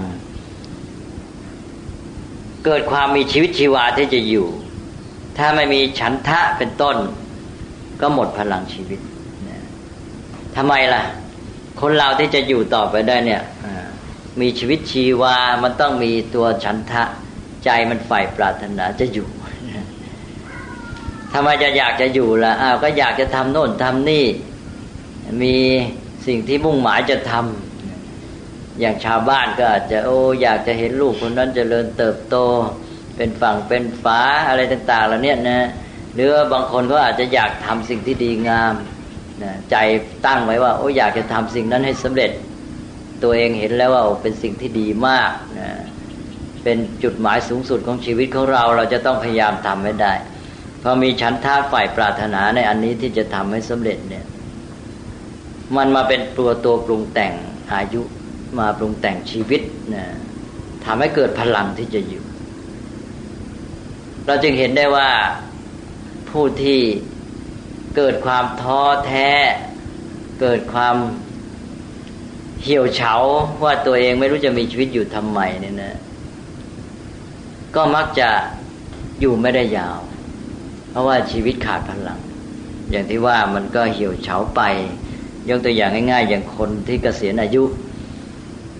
เกิดความมีชีวิตชีวาที่จะอยู่ถ้าไม่มีฉันทะเป็นต้นก็หมดพลังชีวิตนะทำไมล่ะคนเราที่จะอยู่ต่อไปได้เนี่ยมีชีวิตชีวามันต้องมีตัวฉันทะใจมันใฝ่ปรารถนาจะอยู่ทำไมจะอยากจะอยู่ล่ะอ้าวก็อยากจะทำโน่นทำนี่มีสิ่งที่มุ่งหมายจะทำอย่างชาวบ้านก็อาจจะโอ้อยากจะเห็นลูกคนนั้นเจริญเติบโตเป็นฝั่งเป็นฝาอะไรต่างๆเหล่านี้นะหรือบางคนก็อาจจะอยากทำสิ่งที่ดีงามนะใจตั้งไว้ว่าโอ้อยากจะทำสิ่งนั้นให้สำเร็จตัวเองเห็นแล้วว่าเป็นสิ่งที่ดีมากนะเป็นจุดหมายสูงสุดของชีวิตของเราเราจะต้องพยายามทำให้ได้พอมีฉันทะฝ่ายปรารถนาในอันนี้ที่จะทำให้สำเร็จเนี่ยมันมาเป็นตัวตัวปรุงแต่งอายุมาปรุงแต่งชีวิตนะทำให้เกิดพลังที่จะอยู่เราจึงเห็นได้ว่าผู้ที่เกิดความท้อแท้เกิดความเหี่ยวเฉาว่าตัวเองไม่รู้จะมีชีวิตอยู่ทำไมเนี่ยนะก็มักจะอยู่ไม่ได้ยาวเพราะว่าชีวิตขาดพลังอย่างที่ว่ามันก็เหี่ยวเฉาไปยกตัวอย่างง่ายๆอย่างคนที่เกษียณอายุ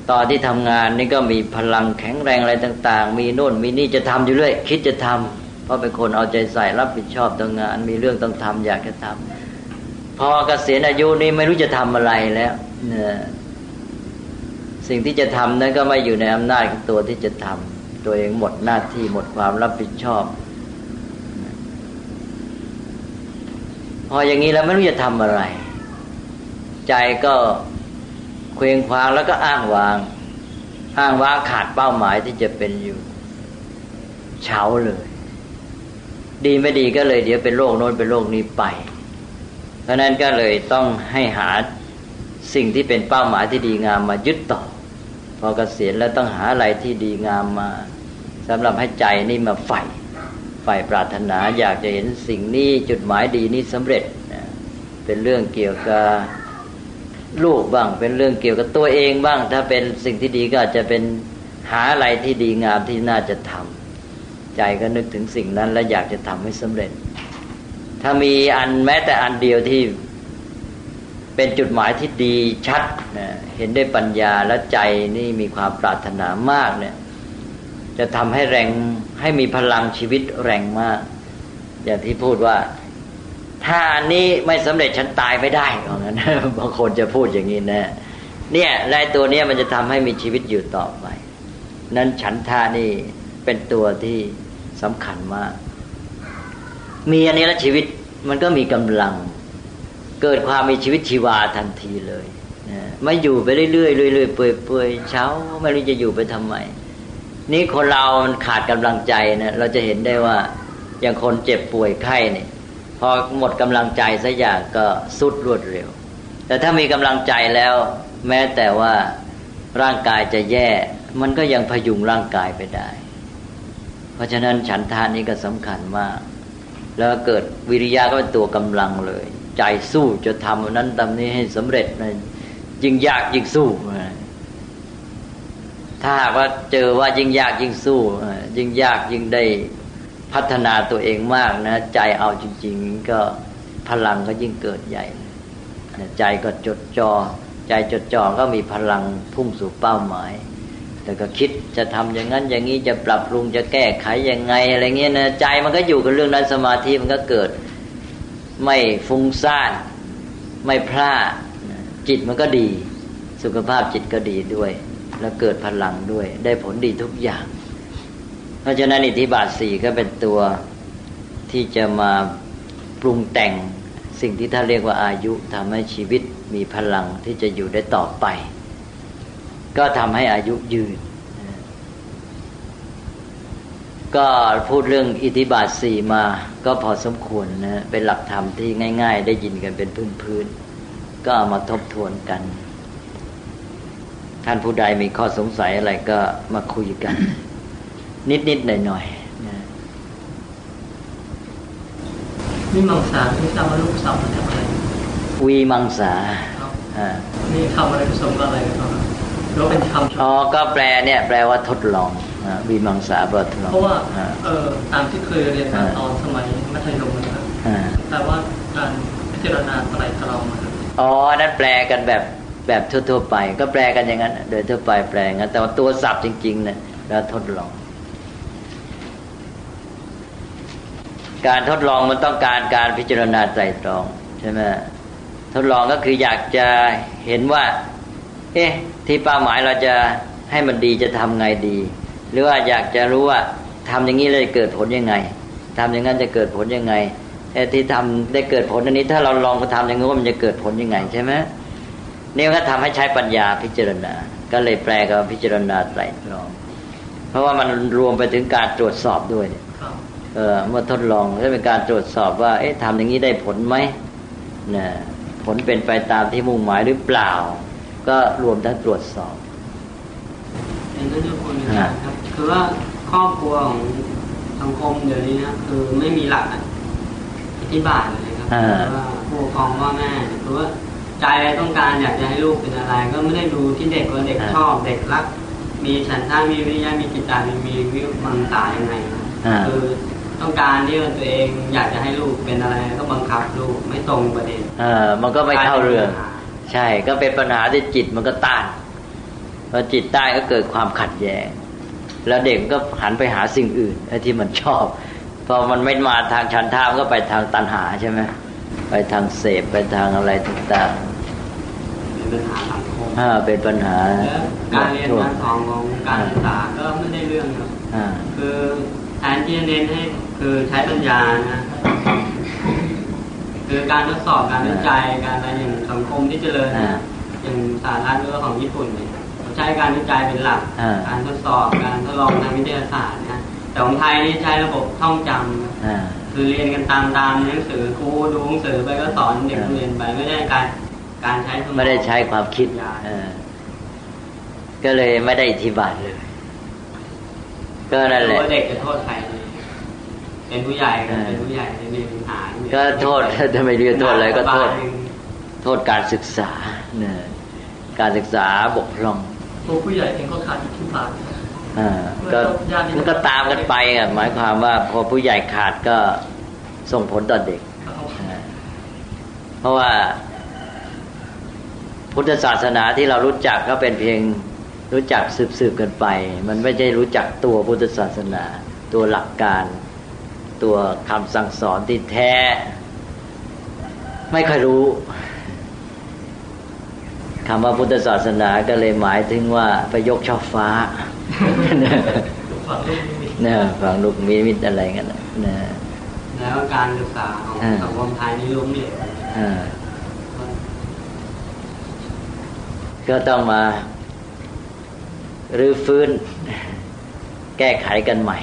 ตอนที่ทำงานนี่ก็มีพลังแข็งแรงอะไรต่างๆมีโน่นมีนี่จะทำอยู่เรื่อยคิดจะทำเพราะเป็นคนเอาใจใส่รับผิดชอบต่องานมีเรื่องต้องทำอยากจะทำพอเกษียณอายุนี่ไม่รู้จะทำอะไรแล้วเนี่ยสิ่งที่จะทำนั้นก็ไม่อยู่ในอำนาจของตัวที่จะทำตัวเองหมดหน้าที่หมดความรับผิดชอบพออย่างนี้แล้วไม่รู้จะทำอะไรใจก็เคว้งคว้างแล้วก็อ้างว้างอ้างว้างขาดเป้าหมายที่จะเป็นอยู่เฉาเลยดีไม่ดีก็เลยเดี๋ยวเป็นโรคโน้นเป็นโรคนี้ไปเพราะนั้นก็เลยต้องให้หาสิ่งที่เป็นเป้าหมายที่ดีงามมายึดต่อพอเกษียณแล้วต้องหาอะไรที่ดีงามมาสำหรับให้ใจนี่มาใฝ่ใฝ่ปรารถนาอยากจะเห็นสิ่งนี้จุดหมายดีนี้สำเร็จเป็นเรื่องเกี่ยวกับลูกบ้างเป็นเรื่องเกี่ยวกับตัวเองบ้างถ้าเป็นสิ่งที่ดีก็อาจจะเป็นหาอะไรที่ดีงามที่น่าจะทำใจก็นึกถึงสิ่งนั้นและอยากจะทำให้สำเร็จถ้ามีอันแม้แต่อันเดียวที่เป็นจุดหมายที่ดีชัดนะเห็นได้ปัญญาและใจนี่มีความปรารถนามากเนี่ยจะทำให้แรงให้มีพลังชีวิตแรงมากอย่างที่พูดว่าถ้าอันนี้ไม่สำเร็จฉันตายไม่ได้เพราะงั้นบางคนจะพูดอย่างนี้นะเนี่ยไอ้ตัวเนี้ยมันจะทำให้มีชีวิตอยู่ต่อไปนั้นฉันทานี่เป็นตัวที่สำคัญมากมีอันนี้แล้วชีวิตมันก็มีกำลังเกิดความมีชีวิตชีวาทันทีเลยนะไม่อยู่ไปเรื่อยๆเรื่อยๆเปื่อยๆเช้าไม่รู้จะอยู่ไปทำไมนี่คนเรามันขาดกำลังใจนะเราจะเห็นได้ว่าอย่างคนเจ็บป่วยไข้เนี่ยพอหมดกำลังใจสักอย่างก็สุดรวดเร็วแต่ถ้ามีกำลังใจแล้วแม้แต่ว่าร่างกายจะแย่มันก็ยังพยุงร่างกายไปได้เพราะฉะนั้นฉันทานี้ก็สำคัญมากแล้วเกิดวิริยะก็เป็นตัวกำลังเลยใจสู้จะทำอันนั้นทำนี้ให้สำเร็จนะยิ่งยากยิ่งสู้ถ้าหากว่าเจอว่ายิ่งยากยิ่งสู้ยิ่งยากยิ่งได้พัฒนาตัวเองมากนะใจเอาจริงๆก็พลังก็ยิ่งเกิดใหญ่ใจก็จดจ่อใจจดจ่อก็มีพลังพุ่งสู่เป้าหมายแต่ก็คิดจะทำอย่างนั้นอย่างนี้จะปรับปรุงจะแก้ไขยังไงอะไรเงี้ยนะใจมันก็อยู่กับเรื่องนั้นสมาธิมันก็เกิดไม่ฟุ้งซ่านไม่พลาดจิตมันก็ดีสุขภาพจิตก็ดีด้วยแล้วเกิดพลังด้วยได้ผลดีทุกอย่างเพราะฉะนั้นอิทธิบาทสี่ก็เป็นตัวที่จะมาปรุงแต่งสิ่งที่ท่านเรียกว่าอายุทำให้ชีวิตมีพลังที่จะอยู่ได้ต่อไปก็ทำให้อายุยืนก็พูดเรื่องอิทธิบาทสี่มาก็พอสมควรนะเป็นหลักธรรมที่ง่ายๆได้ยินกันเป็นพื้นๆก็เอามาทบทวนกันท่านผู้ใดมีข้อสงสัยอะไรก็มาคุยกันนิดๆหน่อยๆนะวิมังสาที่ทราบว่าลูกสาวมันทำอะไรวีมังสาอ่านี่ทำอะไรผสมกับอะไรครับแล้วเป็นคำอ๋อก็แปลเนี่ยแปลว่าทดลองวีมังสาแปลว่าทดลองเพราะว่าเออตามที่เคยเรียนมาตอนสมัยมัธยมนะครับแต่ว่าการพิจารณาไตรตรองนะครับอ๋อนั่นแปลกันแบบแบบทั่วๆไปก็แปลกันอย่างนั้นโดยทั่วไปแปลงั้นแต่ว่าตัวศัพท์จริงๆเนี่ยแล้วทดลองการทดลองมันต้องการการพิจารณาไตรตรองใช่ไหมทดลองก็คืออยากจะเห็นว่าเอ๊ะที่เป้าหมายเราจะให้มันดีจะทำไงดีหรือว่าอยากจะรู้ว่าทำอย่างนี้เลยเกิดผลยังไงทำอย่างนั้นจะเกิดผลยังไงไอ้ที่ทำได้เกิดผลอันนี้ถ้าเราลองไปทำอย่างนี้ว่ามันจะเกิดผลยังไงใช่ไหมนี่ก็ทำให้ใช้ปัญญาพิจารณาก็เลยแปลกับพิจารณาไตรตรองเพราะว่ามันรวมไปถึงการตรวจสอบด้วยเออเมื่อทดลองก็เป็นการตรวจสอบว่าเอ๊ะทำอย่างนี้ได้ผลไหมเนี่ยผลเป็นไปตามที่มุ่งหมายหรือเปล่าก็รวมทั้งตรวจสอบอย่างนั้นทุกคนนะครับคือว่าครอบครัวของสังคมเดี๋ยวนี้นะคือไม่มีหลักอธิบายเลยครับว่าผู้ปกครองว่าแม่หรือว่าใจต้องการอยากจะให้ลูกเป็นอะไรก็ไม่ได้ดูที่เด็กว่าเด็กชอบเด็กรักมีฉันทะมีวิริยะมีจิตใจมีวิมังสายังไงคือต้องการที่ว่าตัวเองอยากจะให้ลูกเป็นอะไรก็บังคับลูกไม่ตรงประเด็นเออมันก็ไม่เข้าเรื่องใช่ก็เป็นปัญหาที่จิตมันก็ต้านพอจิตใต้ก็เกิดความขัดแย้งแล้วเด็กก็หันไปหาสิ่งอื่นไอ้ที่มันชอบพอมันไม่มาทางฉันทะมันก็ไปทางตัณหาใช่ไหมไปทางเสพไปทางอะไรต่างๆเป็นปัญหาสังคมเป็นปัญหาการเรียนการสอนของการศึกษาก็ไม่ได้เรื่องครับคือแทนที่จะเน้นให้คือใช้ปัญญานะคือการทดสอบการวิจัยการอะไรอย่างสังคมที่เจริญอย่างสาธารณรัฐของญี่ปุ่นเนี่ยเขาใช้การวิจัยเป็นหลักการทดสอบการทดลองทางวิทยาศาสตร์นะแต่ของไทยนี่ใช้ระบบท่องจำคือเรียนกันตามตามหนังสือครูดูหนังสือไปก็สอนเด็กเรียนไปไม่ได้การการใช้ไม่ได้ใช้ความคิดก็เลยไม่ได้อธิบายเลยก็นั่นแหละเด็กจะโทษใครเป็นผู้ใหญ่เป็นผู้ใหญ่มีปัญหาก็โทษถ้าไม่เรียนโทษอะไรก็โทษโทษการศึกษาเนี่ยการศึกษาบกพร่องตัวผู้ใหญ่เองก็ขาดอิทธิบาทอ่าก็มันก็ตามกันไปอ่ะหมายความว่าพอผู้ใหญ่ขาดก็ส่งผลต่อเด็กเพราะว่าพุทธศาสนาที่เรารู้จักก็เป็นเพียงรู้จักสืบๆกันไปมันไม่ใช่รู้จักตัวพุทธศาสนาตัวหลักการตัวคำสั่งสอนที่แท้ไม่ค่อยรู้คำว่าพุทธศาสนาก็เลยหมายถึงว่าไปยกช่อฟ้าเนี่ยฝังลูกมีมิตรอะไรกันนะแล้วการศึกษาของสังคมไทยนี่ล้มเหลวก็ต้องมารื้อฟื้นแก้ไขกันใหม่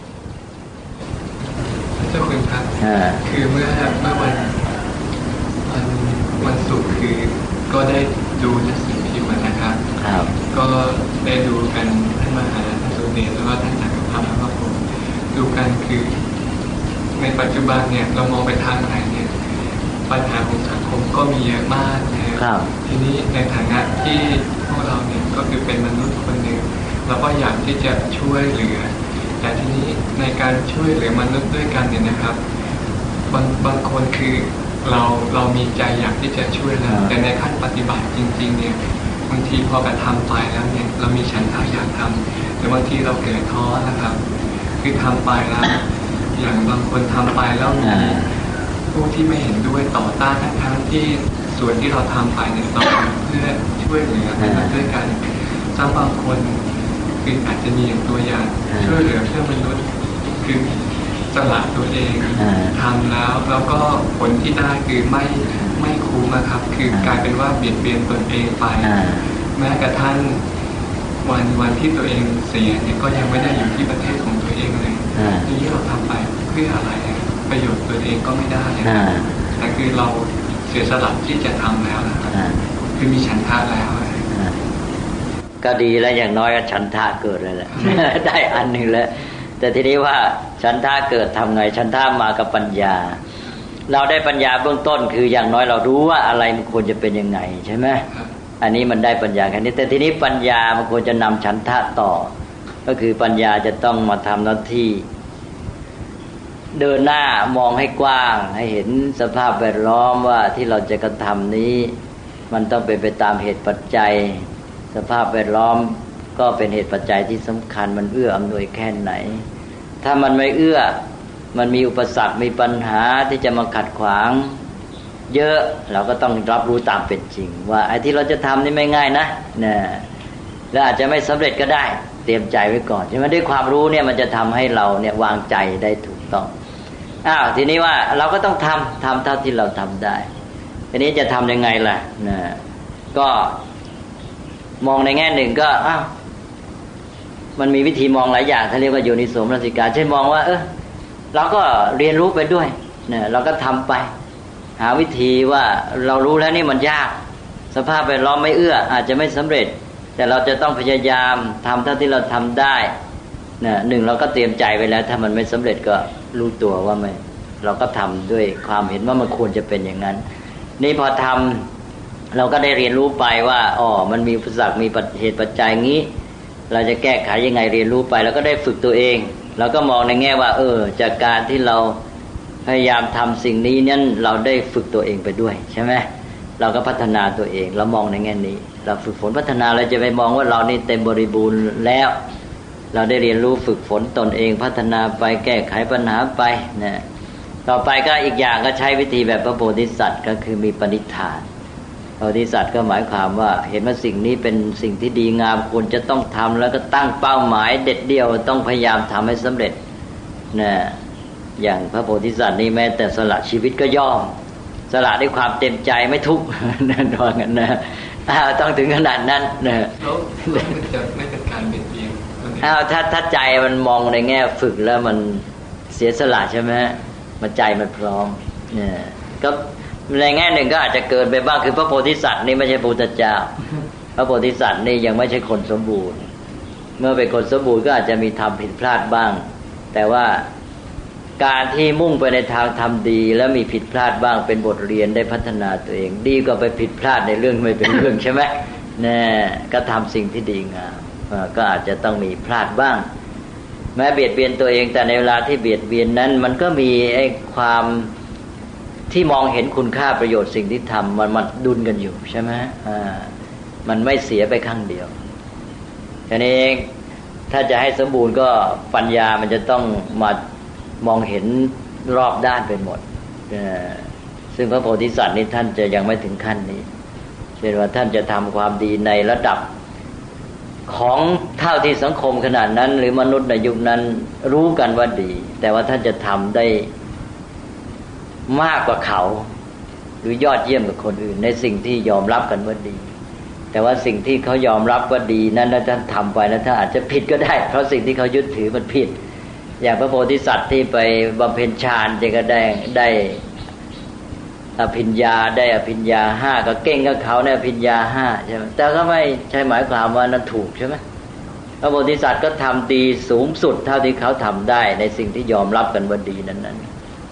เจ้าคุณครับคือเมื่อเมื่อวันวันวันศุกร์คือก็ได้ดูหนังสือพิมพ์นะครับก็ได้ดูกันท่านมหาท่านสุเดชแล้วก็ท่านจักรพรรดิแล้วก็ผมดูกันคือในปัจจุบันเนี่ยเรามองไปทางไหนเนี่ยปัญหาของสังคมก็มีเยอะมากนะครับทีนี้ในฐานะที่พวกเราเนี่ยก็คือเป็นมนุษย์คนหนึ่งเราก็อยากที่จะช่วยเหลือแต่ทีนี้ในการช่วยเหลือมนุษย์ด้วยกันเนี่ยนะครับบางบางคนคือเราเรามีใจอยากที่จะช่วยแล้วแต่ในขั้นปฏิบัติจริงๆเนี่ยบางทีพอกระทำไปแล้วเนี่ยเรามีฉันทะอยากทำแต่บางทีเราเกิดท้อนะครับคือทำไปแล้วอย่างบางคนทำไปแล้วมีผู้ที่ไม่เห็นด้วยต่อต้านทั้งที่ส่วนที่เราทำไปเนี่ยเราทำเพื่อช่วยเหลือกันด้วยกันซ้ำบางคนคืออาจจะมีอย่างตัวอย่างช่วยเหลือเพื่อมนุษย์คือสละตัวเองทำแล้วแล้วก็ผลที่ได้คือไม่ไม่คุ้มนะครับคือกลายเป็นว่าเบียดเบียนตนเองไปแม้กระทั่งวันวันที่ตัวเองเสียเนี่ยก็ยังไม่ได้อยู่ที่ประเทศของตัวเองเลยทีนี้เราทำไปเพื่ออะไรประโยชน์ตัวเองก็ไม่ได้แต่คือเราเสียสละที่จะทำแล้วนะครับคือมีฉันทะแล้วก็ดีแล้วอย่างน้อยก็ฉันทะเกิดเลยแหละได้อันหนึ่งแล้วแต่ทีนี้ว่าฉันทะเกิดทำไงฉันทะมากับปัญญาเราได้ปัญญาเบื้องต้นคืออย่างน้อยเรารู้ว่าอะไรมันควรจะเป็นยังไงใช่ไหมอันนี้มันได้ปัญญาแค่นี้แต่ทีนี้ปัญญามันควรจะนำฉันทะต่อก็คือปัญญาจะต้องมาทำหน้าที่เดินหน้ามองให้กว้างให้เห็นสภาพแวดล้อมว่าที่เราจะกระทำนี้มันต้องเป็นไปตามเหตุปัจจัยสภาพแวดล้อมก็เป็นเหตุปัจจัยที่สำคัญมันเอื้ออำนวยแค่ไหนถ้ามันไม่เอื้อมันมีอุปสรรคมีปัญหาที่จะมาขัดขวางเยอะเราก็ต้องรับรู้ตามเป็นจริงว่าไอ้ที่เราจะทำนี่ไม่ง่ายนะนะแล้วอาจจะไม่สำเร็จก็ได้เตรียมใจไว้ก่อนใช่ไหมด้วยความรู้เนี่ยมันจะทำให้เราเนี่ยวางใจได้ถูกต้องอ้าวทีนี้ว่าเราก็ต้องทำทำเท่าที่เราทำได้ทีนี้จะทำยังไงล่ะนะก็มองในแง่หนึ่งก็อ้าวมันมีวิธีมองหลายอย่างถ้าเรียกว่าโยนิโสมนสิการเช่นมองว่าเออเราก็เรียนรู้ไปด้วยเนี่ยเราก็ทำไปหาวิธีว่าเรารู้แล้วนี่มันยากสภาพแวดล้อมไม่เอื้ออาจจะไม่สำเร็จแต่เราจะต้องพยายามทำเท่าที่เราทำได้เนี่ยหนึ่งเราก็เตรียมใจไว้แล้วถ้ามันไม่สำเร็จก็รู้ตัวว่าไม่เราก็ทำด้วยความเห็นว่ามันควรจะเป็นอย่างนั้นนี่พอทำเราก็ได้เรียนรู้ไปว่าอ๋อมันมีอุปสรรคมีเหตุปัจจัยงี้เราจะแก้ไขยังไงเรียนรู้ไปแล้วก็ได้ฝึกตัวเองเราก็มองในแง่ว่าเออจากการที่เราพยายามทำสิ่งนี้นั้นเราได้ฝึกตัวเองไปด้วยใช่ไหมเราก็พัฒนาตัวเองเรามองในแง่นี้เราฝึกฝนพัฒนาเราจะไปมองว่าเรานี่เต็มบริบูรณ์แล้วเราได้เรียนรู้ฝึกฝนตนเองพัฒนาไปแก้ไขปัญหาไปนะต่อไปก็อีกอย่างก็ใช้วิธีแบบพระโพธิสัตว์ก็คือมีปณิธานพระโพธิสัตว์ก็หมายความว่าเห็นว่าสิ่งนี้เป็นสิ่งที่ดีงามควรจะต้องทำแล้วก็ตั้งเป้าหมายเด็ดเดี่ยวต้องพยายามทำให้สำเร็จนะอย่างพระโพธิสัตว์นี่แม้แต่สละชีวิตก็ยอมสละด้วยความเต็มใจไม่ทุกข์นั่นว่างั้นนะต้องถึงขนาดนั้นนะแล้วมันจะไม่เป็นการเบียดเบียนอ้าวถ้าถ้าใจมันมองในแง่ฝึกแล้วมันเสียสละใช่ไหมมันใจมันพร้อมเนี่ยก็ในแง่หนึ่งก็อาจจะเกินไปบ้างคือพระโพธิสัตว์นี่ไม่ใช่พระพุทธเจ้าพระโพธิสัตว์นี่ยังไม่ใช่คนสมบูรณ์เมื่อเป็นคนสมบูรณ์ก็อาจจะมีทำผิดพลาดบ้างแต่ว่าการที่มุ่งไปในทางทำดีแล้วมีผิดพลาดบ้างเป็นบทเรียนได้พัฒนาตัวเองดีกว่าไปผิดพลาดในเรื่องไม่เป็นเรื่องใช่ไหมเนี่ยก็ทำสิ่งที่ดีงามก็อาจจะต้องมีพลาดบ้างแม้เบียดเบียนตัวเองแต่ในเวลาที่เบียดเบียนนั้นมันก็มีไอ้ความที่มองเห็นคุณค่าประโยชน์สิ่งที่ทำมันมันดุลกันอยู่ใช่ไหมอ่ามันไม่เสียไปข้างเดียวฉะนั้นถ้าจะให้สมบูรณ์ก็ปัญญามันจะต้องมามองเห็นรอบด้านไปหมดซึ่งพระโพธิสัตว์นี่ท่านจะยังไม่ถึงขั้นนี้เช่นว่าท่านจะทำความดีในระดับของเท่าที่สังคมขนาดนั้นหรือมนุษย์ในยุคนั้นรู้กันว่าดีแต่ว่าท่านจะทำได้มากกว่าเขาหรือยอดเยี่ยมกว่าคนอื่นในสิ่งที่ยอมรับกันว่าดีแต่ว่าสิ่งที่เขายอมรับว่าดีนั้นท่านทำไปแล้วท่านอาจจะผิดก็ได้เพราะสิ่งที่เขายึดถือมันผิดอย่างพระโพธิสัตว์ที่ไปบำเพ็ญฌานจึงก็ได้ได้อภิญญาได้อภิญญาห้าก็เก่งกับเขาในอภิญญาห้าใช่ไหมแต่ก็ไม่ใช่หมายความว่านั้นถูกใช่ไหมพระโพธิสัตว์ก็ทำดีสูงสุดเท่าที่เขาทำได้ในสิ่งที่ยอมรับกันว่าดีนั้นนั้น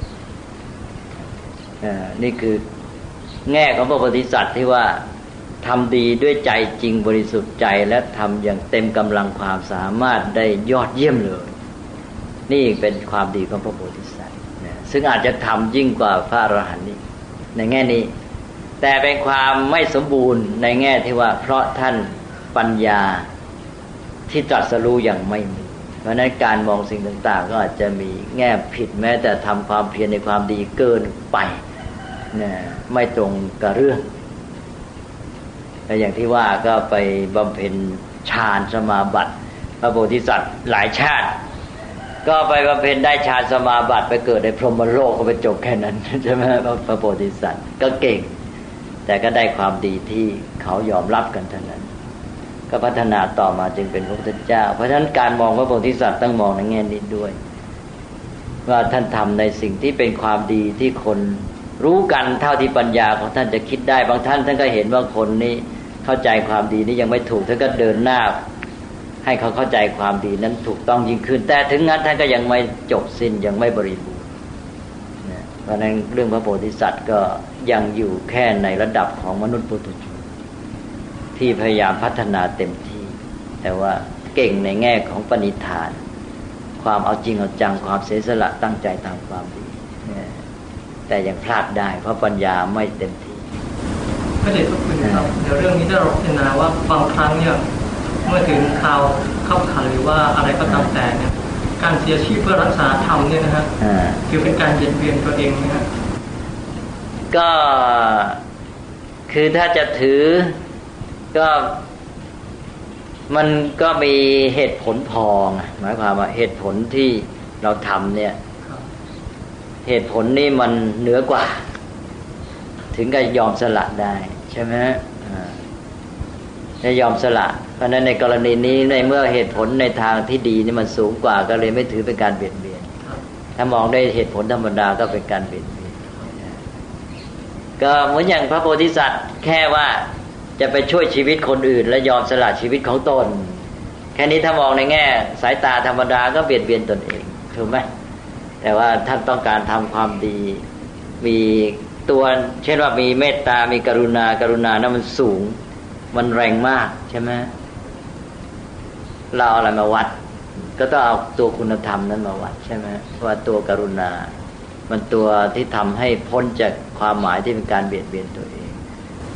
อ่านี่คือแง่ของพระโพธิสัตว์ที่ว่าทำดีด้วยใจจริงบริสุทธิ์ใจและทำอย่างเต็มกำลังความสามารถได้ยอดเยี่ยมเลยนี่เป็นความดีของพระโพธิสัตว์ซึ่งอาจจะทำยิ่งกว่าพระอรหันต์นี่ในแง่นี้แต่เป็นความไม่สมบูรณ์ในแง่ที่ว่าเพราะท่านปัญญาที่ตรัสรู้อย่างไม่มีเพราะนั้นการมองสิ่งต่างๆก็อาจจะมีแง่ผิดแม้แต่ทำความเพียรในความดีเกินไปนะไม่ตรงกับเรื่องแต่อย่างที่ว่าก็ไปบำเพ็ญฌานสมาบัติพระโพธิสัตว์หลายชาติก็ไปบำเพ็ญได้ฌานสมาบัติไปเกิดในพรหมโลกก็ไปจบแค่นั้นใช่ไหมพระโพธิสัตว์ก็เก่งแต่ก็ได้ความดีที่เขายอมรับกันเท่านั้นก็พัฒนาต่อมาจึงเป็นพระพุทธเจ้าเพราะฉะนั้นการมองพระโพธิสัตว์ต้องมองในแง่นี้ด้วยว่าท่านทำในสิ่งที่เป็นความดีที่คนรู้กันเท่าที่ปัญญาของท่านจะคิดได้บางท่านท่านก็เห็นว่าคนนี้เข้าใจความดีนี้ยังไม่ถูกท่านก็เดินหน้าให้เขาเข้าใจความดีนั้นถูกต้องยิ่งขึ้นแต่ถึงงั้นท่านก็ยังไม่จบสิ้นยังไม่บริบูรณ์นะเพราะฉะนั้นเรื่องพระโพธิสัตว์ก็ยังอยู่แค่ในระดับของมนุษย์ปุถุชนที่พยายามพัฒนาเต็มที่แต่ว่าเก่งในแง่ของปณิธานความเอาจริงเอาจังความเสียสละตั้งใจทำความดีแต่ยังพลาดได้เพราะปัญญาไม่เต็มที่พระเดชพระคุณครับเดี๋ยวเรื่องนี้ได้เราพิจารณาว่าบางครั้งเนี่ยเมื่อถึงข่าวขับขันหรือว่าอะไรก็ตามแต่เนี่ยการเสียชีพเพื่อรักษาธรรมเนี่ยนะฮะคือเป็นการเบียดเบียนตัวเองไหมครับก็คือถ้าจะถือก็มันก็มีเหตุผลพอหมายความว่าเหตุผลที่เราทำเนี่ยเหตุผลนี่มันเหนือกว่าถึงกับยอมสละได้ใช่ไหมจะยอมสละเพราะนั้นในกรณีนี้ในเมื่อเหตุผลในทางที่ดีนี่มันสูงกว่าก็เลยไม่ถือเป็นการเบียดเบียนถ้ามองได้เหตุผลธรรมดาก็เป็นการเบียดเบียนก็เหมือนอย่างพระโพธิสัตว์แค่ว่าจะไปช่วยชีวิตคนอื่นและยอมสละชีวิตของตนแค่นี้ถ้ามองในแง่สายตาธรรมดาก็เบียดเบียนตนเองถูกไหมแต่ว่าท่านต้องการทำความดีมีตัวเช่นว่ามีเมตตามีกรุณากรุณานั้นมันสูงมันแรงมากใช่ไหมเราเอาอะไรมาวัดก็ต้องเอาตัวคุณธรรมนั้นมาวัดใช่ไหมว่าตัวกรุณามันตัวที่ทำให้พ้นจากความหมายที่เป็นการเบียดเบียนตัวเอง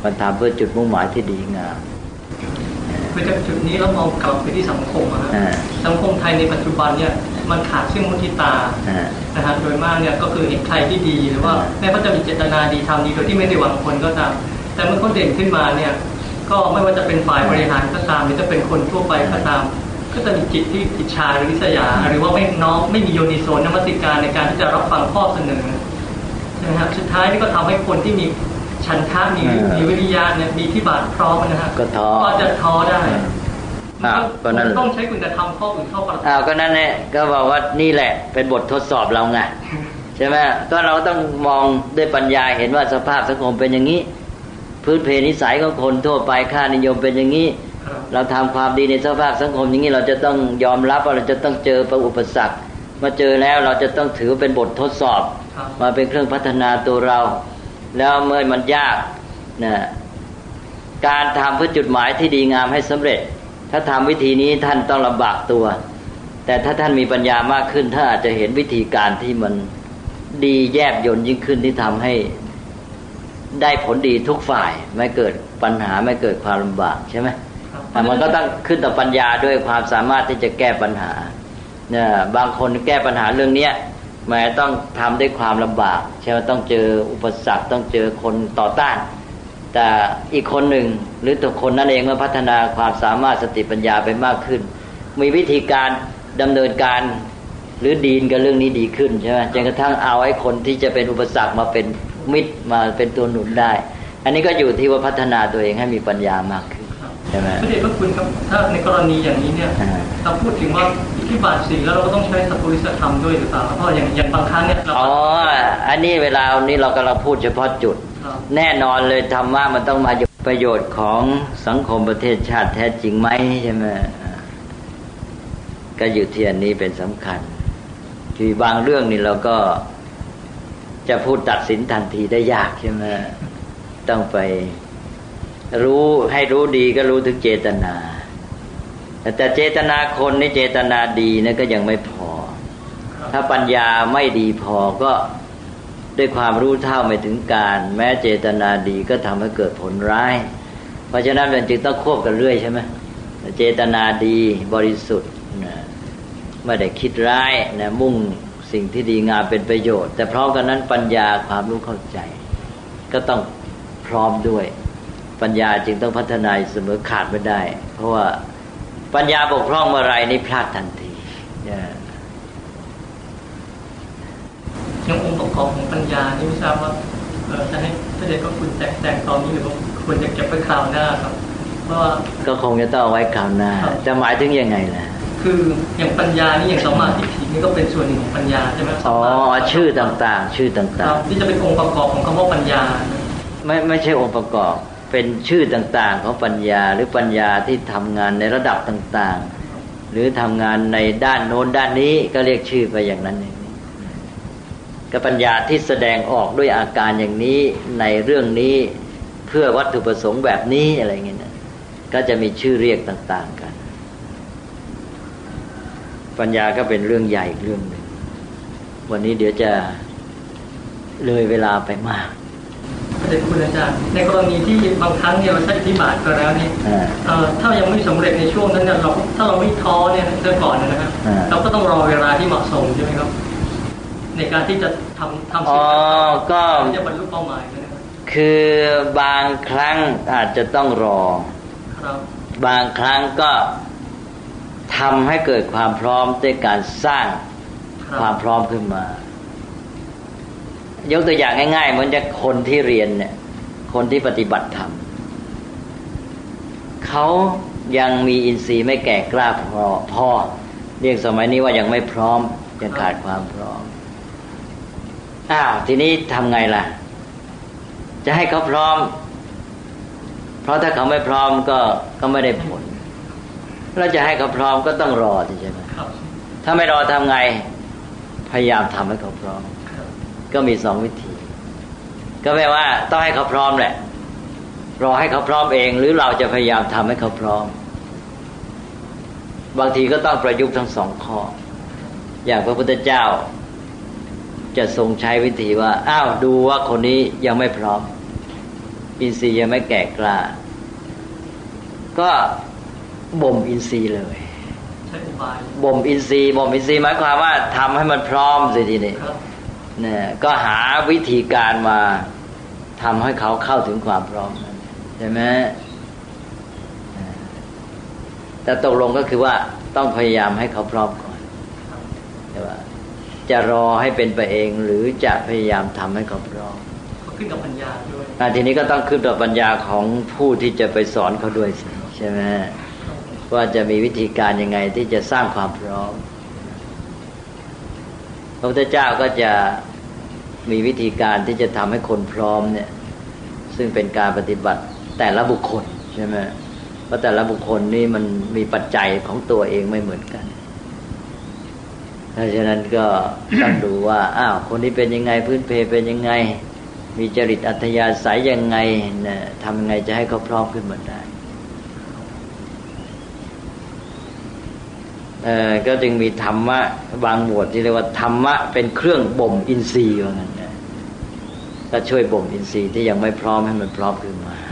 มันทำเพื่อจุดมุ่งหมายที่ดีงามเพื่อจากจุดนี้เรามองกลับไปที่สังคมนะสังคมไทยในปัจจุบันเนี่ยมันขาดซึ่งมุทิตานะฮะโดยมากเนี่ยก็คือเห็นใครที่ดีหรือว่าแม้เขาจะมีเจตนาดีทำดีโดยที่ไม่ได้หวังผลก็ตามแต่เมื่อเขาเด่นขึ้นมาเนี่ยก็ไม่ว่าจะเป็นฝ่ายบริหารก็ตามหรือจะเป็นคนทั่วไปก็ตามก็จะมีจิตที่อิจฉาหรือริษยาหรือว่าไม่น้อมไม่มีโยนิโสนมัสการในการที่จะรับฟังข้อเสนอนะฮะสุดท้ายนี่ก็ทำให้คนที่มีฉันทะมีมีวิริยะเนี่ยมีที่บาทพร้อมนะฮะก็ท้อก็จะท้อได้อ้าวก็นั่นต้องใช้คุณธรรมข้ออื่นเข้าประอ้าวก็นั่นแหละก็บอกว่านี่แหละเป็นบททดสอบเราไงใช่ไหมก็เราต้องมองด้วยปัญญาเห็นว่าสภาพสังคมเป็นอย่างนี้พื้นเพนิสัยของคนทั่วไปค่านิยมเป็นอย่างนี้เราทำความดีในสภาพสังคมอย่างนี้เราจะต้องยอมรับว่าเราจะต้องเจออุปสรรคมาเจอแล้วเราจะต้องถือเป็นบททดสอบมาเป็นเครื่องพัฒนาตัวเราแล้วเมื่อมันยากนะการทำเพื่อจุดหมายที่ดีงามให้สำเร็จถ้าทำวิธีนี้ท่านต้องลำบากตัวแต่ถ้าท่านมีปัญญามากขึ้นท่านอาจจะเห็นวิธีการที่มันดีแยบยลยิ่งขึ้นที่ทำให้ได้ผลดีทุกฝ่ายไม่เกิดปัญหาไม่เกิดความลำบากใช่ไหมแต่มันก็ต้องขึ้นต่อปัญญาด้วยความสามารถที่จะแก้ปัญหาเนี่ยบางคนแก้ปัญหาเรื่องนี้แม้ต้องทำด้วยความลำบากใช่ไหมต้องเจออุปสรรคต้องเจอคนต่อต้านแต่อีกคนหนึ่งหรือตัวคนนั่นเองเมื่อพัฒนาความสามารถสติปัญญาไปมากขึ้นมีวิธีการดำเนินการหรือดีนกับเรื่องนี้ดีขึ้นใช่ไหมจนกระทั่งเอาไอ้คนที่จะเป็นอุปสรรคมาเป็นมิตรมาเป็นตัวหนุนได้อันนี้ก็อยู่ที่ว่าพัฒนาตัวเองให้มีปัญญามากขึ้นใช่ไหมพระเดชพระคุณครับถ้าในกรณีอย่างนี้เนี่ยเราพูดถึงว่าอิทธิบาทสี่แล้วเราก็ต้องใช้สัพพุริสธรรมด้วยหรือเปล่าเพราะอย่างอย่างบางครั้งเนี่ยอ๋ออันนี้เวลานี้เรากำลังพูดเฉพาะจุดแน่นอนเลยธรรมะมันต้องมาจากประโยชน์ของสังคมประเทศชาติแท้จริงไหมใช่ไหมก็อยู่ที่อันนี้เป็นสำคัญคือบางเรื่องนี่เราก็จะพูดตัดสินทันทีได้ยากใช่ไหมต้องไปรู้ให้รู้ดีก็รู้ถึงเจตนาแต่เจตนาคนนี่เจตนาดีนะก็ยังไม่พอถ้าปัญญาไม่ดีพอก็ด้วยความรู้เท่าไม่ถึงการแม้เจตนาดีก็ทำให้เกิดผลร้ายเพราะฉะนั้นมันจึงต้องควบกันเรื่อยใช่ไหมเจตนาดีบริสุทธิ์นะไม่ได้คิดร้ายนะมุ่งสิ่งที่ดีงามเป็นประโยชน์แต่พร้อมกันนั้นปัญญาความรู้เข้าใจก็ต้องพร้อมด้วยปัญญาจึงต้องพัฒนาเสมอขาดไม่ได้เพราะว่าปัญญาบกพร่องเมื่อไรนี่พลาดทันทียังองค์ประกอบของปัญญานี่ไม่ทราบว่าจะให้พระเดชพระคุณแจกแจงตอนนี้หรือว่าควรจะเก็บไว้คราวหน้าครับเพราะว่าก็คงจะต้องเอาไว้คราวหน้าจะหมายถึงยังไงล่ะคืออย่างปัญญานี่อย่างสัมมาทิฏฐินี่ก็เป็นส่วนหนึ่งของปัญญาใช่ไหมอ๋อชื่อต่างๆชื่อต่างๆที่จะเป็นองค์ประกอบของคำว่าปัญญาไม่ไม่ใช่องค์ประกอบเป็นชื่อต่างๆของปัญญาหรือปัญญาที่ทำงานในระดับต่างๆหรือทำงานในด้านโน้นด้านนี้ก็เรียกชื่อไปอย่างนั้นเองก็ปัญญาที่แสดงออกด้วยอาการอย่างนี้ในเรื่องนี้เพื่อวัตถุประสงค์แบบนี้อะไรเงี้ยนะก็จะมีชื่อเรียกต่างๆกันปัญญาก็เป็นเรื่องใหญ่เรื่องหนึ่งวันนี้เดี๋ยวจะเลยเวลาไปมากพระเดชคุณอาจารย์ในกรณีที่บางครั้งเนี่ยเราใช้อิทธิบาทก็แล้วนี่ถ้ายังไม่สำเร็จในช่วงนั้นเนี่ยเราถ้าเราไม่ท้อเนี่ยเริ่มก่อนนะครับเราก็ต้องรอเวลาที่เหมาะสมใช่ไหมครับในการที่จะทำทำสิ่งที่จะบรรลุเป้าหมายนะครับคือบางครั้งอาจจะต้องรอบางครั้งก็ทำให้เกิดความพร้อมด้วยการสร้างความพร้อมขึ้นมายกตัวอย่างง่ายๆเหมือนจะคนที่เรียนเนี่ยคนที่ปฏิบัติธรรมเขายังมีอินทรีย์ไม่แก่กล้าพอพอเรียกสมัยนี้ว่ายังไม่พร้อมยังขาดความพร้อมอ้าวทีนี้ทำไงล่ะจะให้เขาพร้อมเพราะถ้าเขาไม่พร้อมก็ก็ไม่ได้ผลเราจะให้เขาพร้อมก็ต้องรอใช่ไหมถ้าไม่รอทำไงพยายามทำให้เขาพร้อมก็มีสองวิธีก็แปลว่าต้องให้เขาพร้อมแหละรอให้เขาพร้อมเองหรือเราจะพยายามทำให้เขาพร้อมบางทีก็ต้องประยุกต์ทั้งสองข้ออย่างพระพุทธเจ้าจะทรงใช้วิธีว่าอ้าวดูว่าคนนี้ยังไม่พร้อมอินทรีย์ยังไม่แก่กล้าก็บ่มอินทรีย์เลยบ่มอินทรีย์บ่มอินทรีย์หมายความว่าทำให้มันพร้อมสิทีนี้เนี่ยก็หาวิธีการมาทำให้เขาเข้าถึงความพร้อมนั้นใช่ไหมแต่ตกลงก็คือว่าต้องพยายามให้เขาพร้อมก่อนแต่ว่าจะรอให้เป็นไปเองหรือจะพยายามทำให้เขาพร้อมขึ้นกับปัญญาด้วยทีนี้ก็ต้องขึ้นกับปัญญาของผู้ที่จะไปสอนเขาด้วยใช่ไหมว่าจะมีวิธีการยังไงที่จะสร้างความพร้อมพระพุทธเจ้าก็จะมีวิธีการที่จะทำให้คนพร้อมเนี่ยซึ่งเป็นการปฏิบัติแต่ละบุคคลใช่ไหมเพราะแต่ละบุคคลนี่มันมีปัจจัยของตัวเองไม่เหมือนกันเพราะฉะนั้นก็ต้องดูว่าอ้าวคนนี้เป็นยังไงพื้นเพเป็นยังไงมีจริตอัธยาศัยยังไงเนี่ยทำยังไงจะให้เขาพร้อมขึ้นมาได้เอ่อก็จึงมีธรรมะบางหมวดที่เรียกว่าธรรมะเป็นเครื่องบ่มอินทรีย์ว่างั้นนะก็ช่วยบ่มอินทรีย์ที่ยังไม่พร้อมให้มันพร้อมขึ้นมา